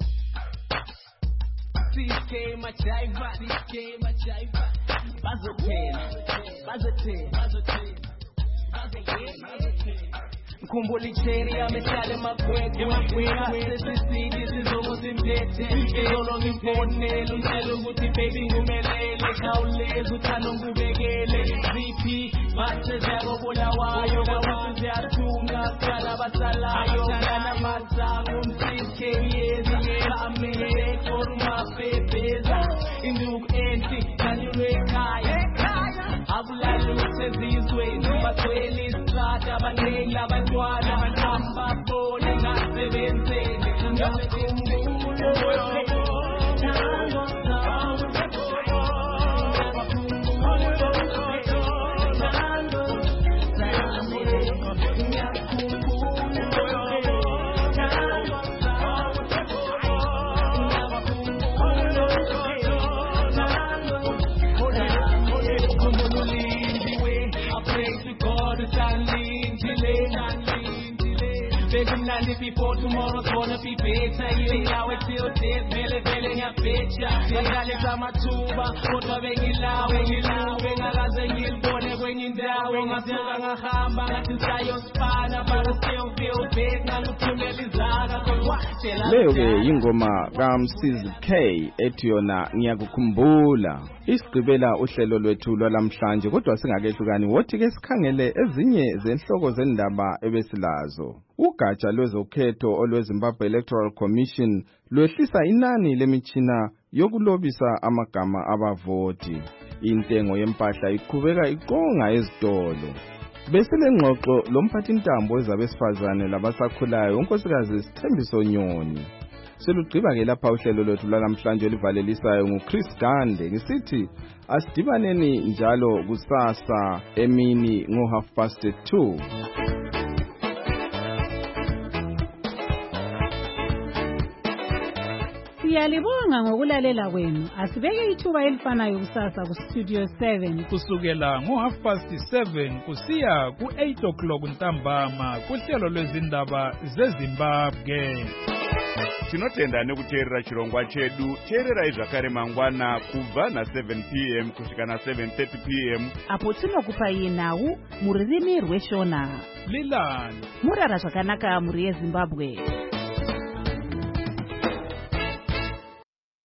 [SPEAKER 9] Kumbuli cheri amesale makwekwe sesisidi sizongozimdete izolo ngifonele umtshela ukuthi baby ngumelele khawuleza uthando ngubekele VP bathe zakobulawayo kwabuthi ziyathunga kala abasalayo kana masango umsike yezi ngelamile forma bebeza induku enti kanyiwe ekhaya abulali usezizwe bathwele isada abanengi abantwana ababone ngasebenzeni before tomorrow's gonna be better. Yeah, we still dead, vele ngiyabheja. Ngidlalisa amathuba, kodwa bengilawe ngakaze ngilibone kwenye indawo. Ngasuka ngahamba ngathi sayosipana, but I still feel bad. Ngangithumela izaka, kodwa
[SPEAKER 14] leyo-ke yingoma kaMsizi K ethi yona ngiyakukhumbula. Isigqibela uhlelo lwethu lwalamhlanje, kodwa singakehlukani wothi-ke sikhangele ezinye zenhloko zendaba ebesilazo. Ugatsha lwezokhetho olweZimbabwe Electoral Commission lwehlisa inani lemitshina yokulobisa amagama abavoti. Intengo yempahla iqhubeka iqonga ezitolo. Beselengxoxo lomphathintambo wezabesifazane labasakhulayo unkosikazi Sithembiso Nyoni. Selugqiba-ke lapha uhlelo lwethu lwalamhlanje olivalelisayo nguChris Gande ngisithi asidibaneni njalo kusasa emini ngo2:30.
[SPEAKER 10] Siyalibonga ngokulalela kwenu. Asibeke ithuba elifanayo kusasa kuStudio 7
[SPEAKER 3] kusukela ngo7:30 kusiya ku8 o'clock ntambama kuhlelo lwezindaba zeZimbabwe.
[SPEAKER 1] tinotenda nekuteerera chirongwa chedu. Teererai zvakare mangwana kubva na7 p.m. kusvika na7:30 p.m.
[SPEAKER 11] apo tinokupai nhau muririmi rweshona.
[SPEAKER 12] Lilani
[SPEAKER 11] murara zvakanaka muri yeZimbabwe.